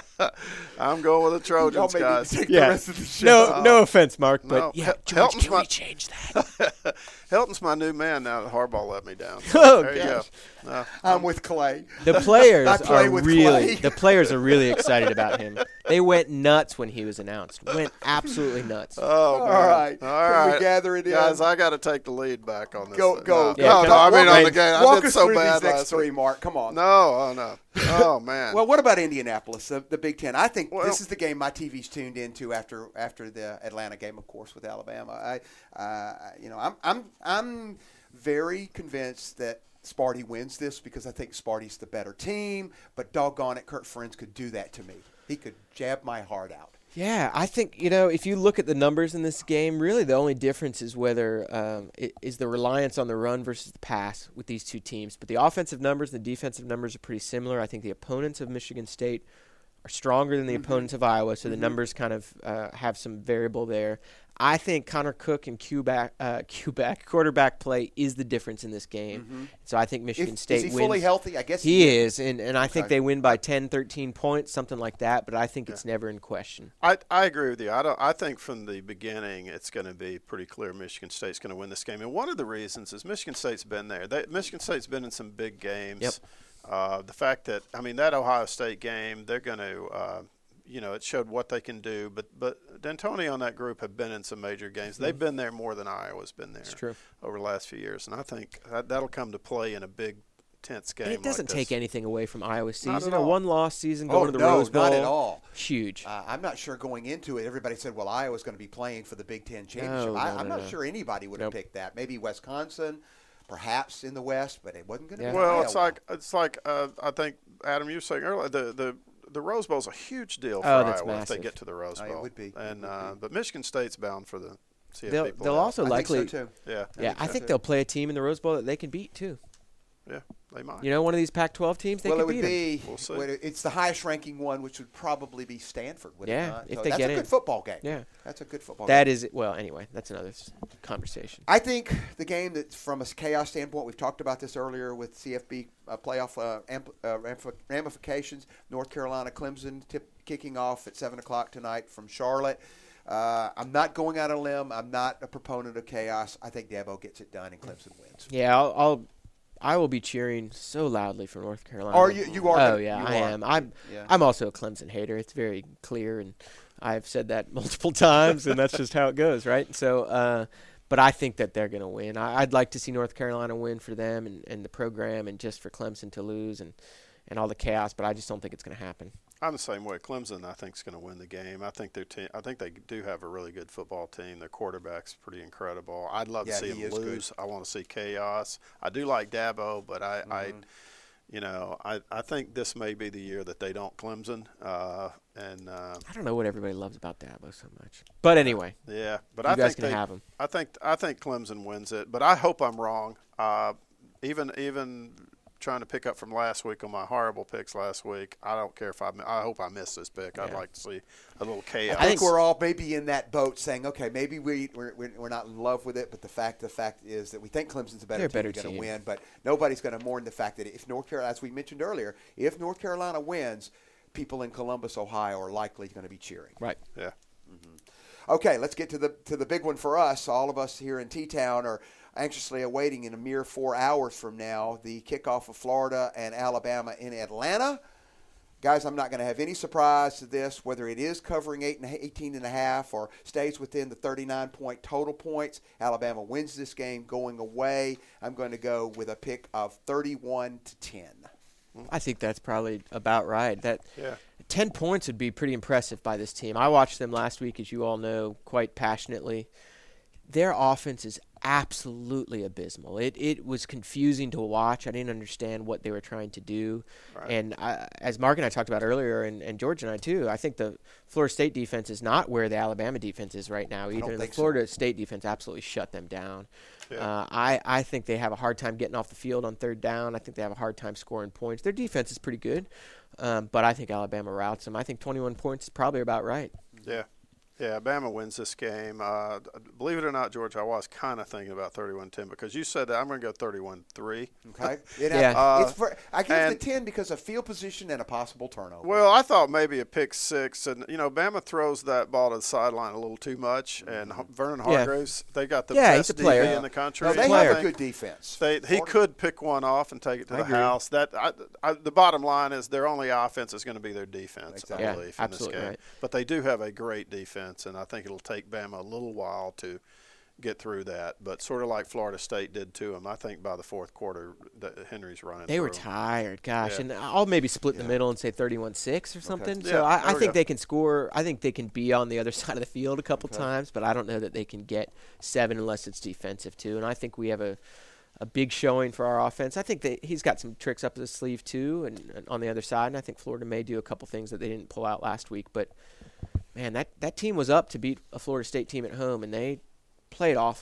I'm going with the
Y'all
Trojans,
may need
guys.
to take
Yeah.
the rest of the show.
No, no offense, Mark, but
No.
yeah,
Hel-
George,
Helton's
can
my-
we change that?
Hilton's my new man now that Harbaugh let me down.
Oh,
there you
gosh.
go. No,
I'm with Clay.
The players
I play
are
with
really
Clay.
the players are really excited about him. They went nuts when he was announced. Went absolutely nuts.
Oh,
All
man.
right.
All
Can we
right.
gather it in?
Guys, I got to take the lead back on this.
Go,
thing.
go,
No,
go.
Yeah,
no,
come
no,
on.
I mean
Walk-
on the game. I
Walk
did
us
so
through
bad
these next
last
three,
week.
Mark. Come on.
No, oh no. Oh man.
Well, what about Indianapolis, the, the Big Ten? I think
Well-
this is the game my T V's tuned into after after the Atlanta game, of course, with Alabama. I, uh, you know, I'm I'm I'm very convinced that Sparty wins this because I think Sparty's the better team. But doggone it, Kurt Friends could do that to me. He could jab my heart out.
Yeah, I think, you know, if you look at the numbers in this game, really the only difference is whether um, it, is the reliance on the run versus the pass with these two teams. But the offensive numbers and the defensive numbers are pretty similar. I think the opponents of Michigan State are stronger than the
Mm-hmm.
opponents of Iowa, so the numbers kind of uh, have some variable there. I think Connor Cook and Q-back, uh, Q-back quarterback play is the difference in this game. So I think Michigan
If-
State
is he
wins.
fully healthy? I guess
he is, and, and I think
Okay.
they win by ten, thirteen points, something like that, but I think it's never in question.
I, I agree with you. I don't. I think from the beginning it's going to be pretty clear Michigan State's going to win this game. And one of the reasons is Michigan State's been there. They, Michigan State's been in some big games.
Yep.
Uh, the fact that I mean that Ohio State game, they're going to. Uh, you know, it showed what they can do. But but D'Antoni on that group have been in some major games. They've been there more than Iowa's been there.
It's true.
Over the last few years, and I think that, that'll come to play in a big, tense game.
And it doesn't
like
take
this.
anything away from Iowa's
Not
season.
at
A
all.
one-loss season
Oh,
going to the
no,
Rose Bowl.
not at all.
Huge.
Uh, I'm not sure going into it, everybody said, well, Iowa's going to be playing for the Big Ten championship.
No,
I,
no,
I'm
no,
not
no.
sure anybody would have
Nope.
picked that. Maybe Wisconsin, perhaps in the West, but it wasn't going to
Yeah.
be
Well,
Iowa.
it's like it's like uh, I think Adam, you were saying earlier the the. The Rose Bowl is a huge deal for
Oh, that's
Iowa if
massive.
they get to the Rose
Oh,
Bowl.
it would be. It
And
would
uh,
be.
but Michigan State's bound for the C F P.
They'll,
playoff.
they'll also
I
likely,
think so, too.
Yeah,
yeah, I think they'll play a team in the Rose Bowl that they can beat too.
yeah, they might.
You know, one of these Pac twelve teams, they
well,
can
it would
beat 'em.
be.
We'll see.
well, it's the highest ranking one, which would probably be Stanford. Would
Yeah,
it not?
if
So
they
that's
get
a
in.
good football game.
Yeah.
That's a good football
That
game.
is well. Anyway, that's another s- conversation.
I think the game that, from a chaos standpoint, we've talked about this earlier with C F B uh, playoff uh, ampl- uh, ramif- ramifications. North Carolina, Clemson, tip, kicking off at seven o'clock tonight from Charlotte. Uh, I'm not going out on a limb. I'm not a proponent of chaos. I think Dabo gets it done and Clemson wins.
Yeah, I'll, I'll I will be cheering so loudly for North Carolina.
Are you- you are
Oh
gonna-
yeah,
you
I
are.
am. I'm.
Yeah.
I'm also a Clemson hater. It's very clear, and I've said that multiple times, and that's just how it goes, right? So, uh, but I think that they're going to win. I, I'd like to see North Carolina win for them and, and the program, and just for Clemson to lose and, and all the chaos. But I just don't think it's going to happen.
I'm the same way. Clemson, I think, is going to win the game. I think their team. I think they do have a really good football team. Their quarterback's pretty incredible. I'd love
Yeah,
to see
he
them
is good.
lose. I want to see chaos. I do like Dabo, but I, I
Mm-hmm.
you know, I, I think this may be the year that they don't Clemson. Uh, and uh,
I don't know what everybody loves about Dabo so much. But anyway,
yeah, but
you
I
guys
think
can
they,
have 'em.
I think I think Clemson wins it, but I hope I'm wrong. Uh, even even trying to pick up from last week on my horrible picks last week, I don't care if I I hope I miss this pick. I'd
Yeah.
like to see a little chaos.
I think we're all maybe in that boat saying, okay, maybe we, we're, we're we're not in love with it, but the fact the fact is that we think Clemson's a better
They're a
team,
better
going to
team.
win, but nobody's going to mourn the fact that if North Carolina, as we mentioned earlier, if North Carolina wins, people in Columbus, Ohio are likely going to be cheering.
right.
yeah.
Okay, let's get to the to the big one for us. All of us here in T-Town are anxiously awaiting in a mere four hours from now the kickoff of Florida and Alabama in Atlanta. Guys, I'm not going to have any surprise to this, whether it is covering eight and a- eighteen and a half or stays within the thirty-nine point total points. Alabama wins this game going away. I'm going to go with a pick of thirty-one to ten.
I think that's probably about right. That
Yeah.
ten points would be pretty impressive by this team. I watched them last week, as you all know, quite passionately. Their offense is absolutely abysmal. It it was confusing to watch. I didn't understand what they were trying to do.
Right.
And I, as Mark and I talked about earlier, and, and George and I too, I think the Florida State defense is not where the Alabama defense is right now either.
don't
And the
think so.
Florida State defense absolutely shut them down.
Yeah.
Uh, I, I think they have a hard time getting off the field on third down. I think they have a hard time scoring points. Their defense is pretty good, um, but I think Alabama routes them. I think twenty-one points is probably about right.
Yeah. Yeah, Alabama wins this game. Uh, believe it or not, George, I was kind of thinking about thirty-one ten because you said that. I'm going to go thirty-one three.
Okay? It
Yeah.
has- it's
Uh,
for, I give it
and-
the ten because of field position and a possible turnover.
Well, I thought maybe a pick six, and you know, Bama throws that ball to the sideline a little too much, and H- Vernon
Yeah.
Hargraves, they got the
Yeah, he's
best
a player.
D B in the country.
No, they
I
have a
think
good defense.
They, he
Florida-
could pick one off and take it to
I
the
agree.
house. That I, I, the bottom line is their only offense is going to be their defense.
Exactly.
I
Yeah,
believe in this
absolutely
game,
right.
but they do have a great defense, and I think it'll take Bama a little while to get through that. But sort of like Florida State did to them, I think by the fourth quarter, that Henry's running.
They were
through 'em.
tired, gosh,
Yeah.
and I'll maybe split the
Yeah.
middle and say thirty-one six or something.
Yeah,
So I, I
there we
think
go.
they can score. I think they can be on the other side of the field a couple times, but I don't know that they can get seven unless it's defensive too. And I think we have a a big showing for our offense. I think that he's got some tricks up his sleeve too, and, and on the other side, and I think Florida may do a couple things that they didn't pull out last week. But man, that that team was up to beat a Florida State team at home, and they played awfully.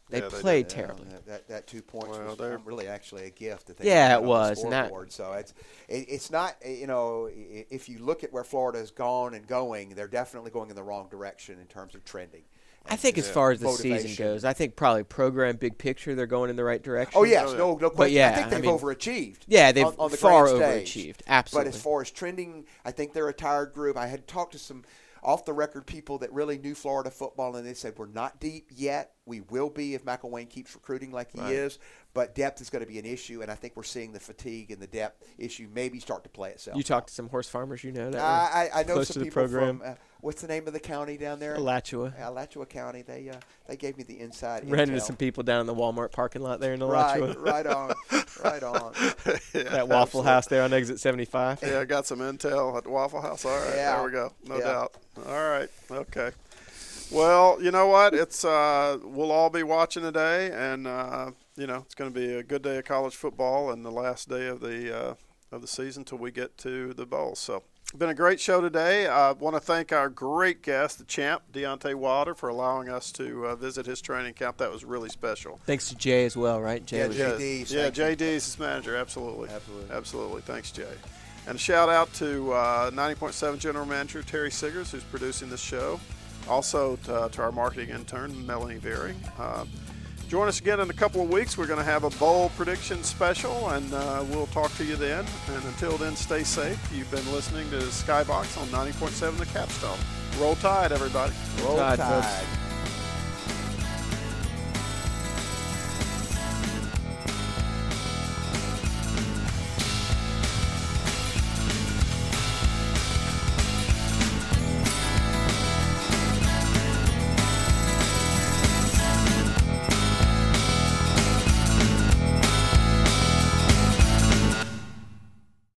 They
Yeah, they
played
Yeah,
terribly.
That, that, that two points
Well,
was
they're-
really actually a gift. That they
Yeah,
got
it
on the
was, and that-
scoreboard. So it's it, it's not you know i- if you look at where Florida has gone and going, they're definitely going in the wrong direction in terms of trending.
I think as
Yeah.
far as the
Motivation.
season goes, I think probably program big picture they're going in the right direction.
Oh yes,
yeah.
no, no question.
yeah,
I think
I
they've
mean-
overachieved.
Yeah, they've
on, on the
far
grand stage.
overachieved. Absolutely.
But as far as trending, I think they're a tired group. I had talked to some off-the-record people that really knew Florida football, and they said we're not deep yet. We will be if McElwain keeps recruiting like he
Right.
is. But depth is going to be an issue, and I think we're seeing the fatigue and the depth issue maybe start to play itself.
You talked to some horse farmers you know that were
I, I I know
close
some
to the
people
program.
from uh, what's the name of the county down there?
Alachua.
Alachua County. They uh, they gave me the inside
Ran
intel.
into some people down in the Walmart parking lot there in
Right,
Alachua.
right on, right on.
Yeah,
That Waffle
absolutely.
House there on exit seventy-five.
Yeah, I got some intel at the Waffle House. All right,
Yeah.
there we go. No
Yeah.
doubt. All right, okay. Well, you know what? It's uh, we'll all be watching today, and uh, you know it's going to be a good day of college football and the last day of the uh, of the season till we get to the bowl. So, been a great show today. I want to thank our great guest, the champ Deontay Wilder, for allowing us to uh, visit his training camp. That was really special.
Thanks to Jay as well, right? Jay
Yeah,
was
Jay.
Yeah,
D's,
yeah,
thank
J
you.
D's his manager. Absolutely.
Absolutely.
Absolutely. Thanks, Jay. And a shout out to uh, ninety point seven General Manager Terry Siggers, who's producing this show. Also to, uh, to our marketing intern, Melanie Very. Uh, join us again in a couple of weeks. We're going to have a bowl prediction special, and uh, we'll talk to you then. And until then, stay safe. You've been listening to Skybox on ninety point seven The Capstone. Roll Tide, everybody.
Roll
Tide, folks.
Tide.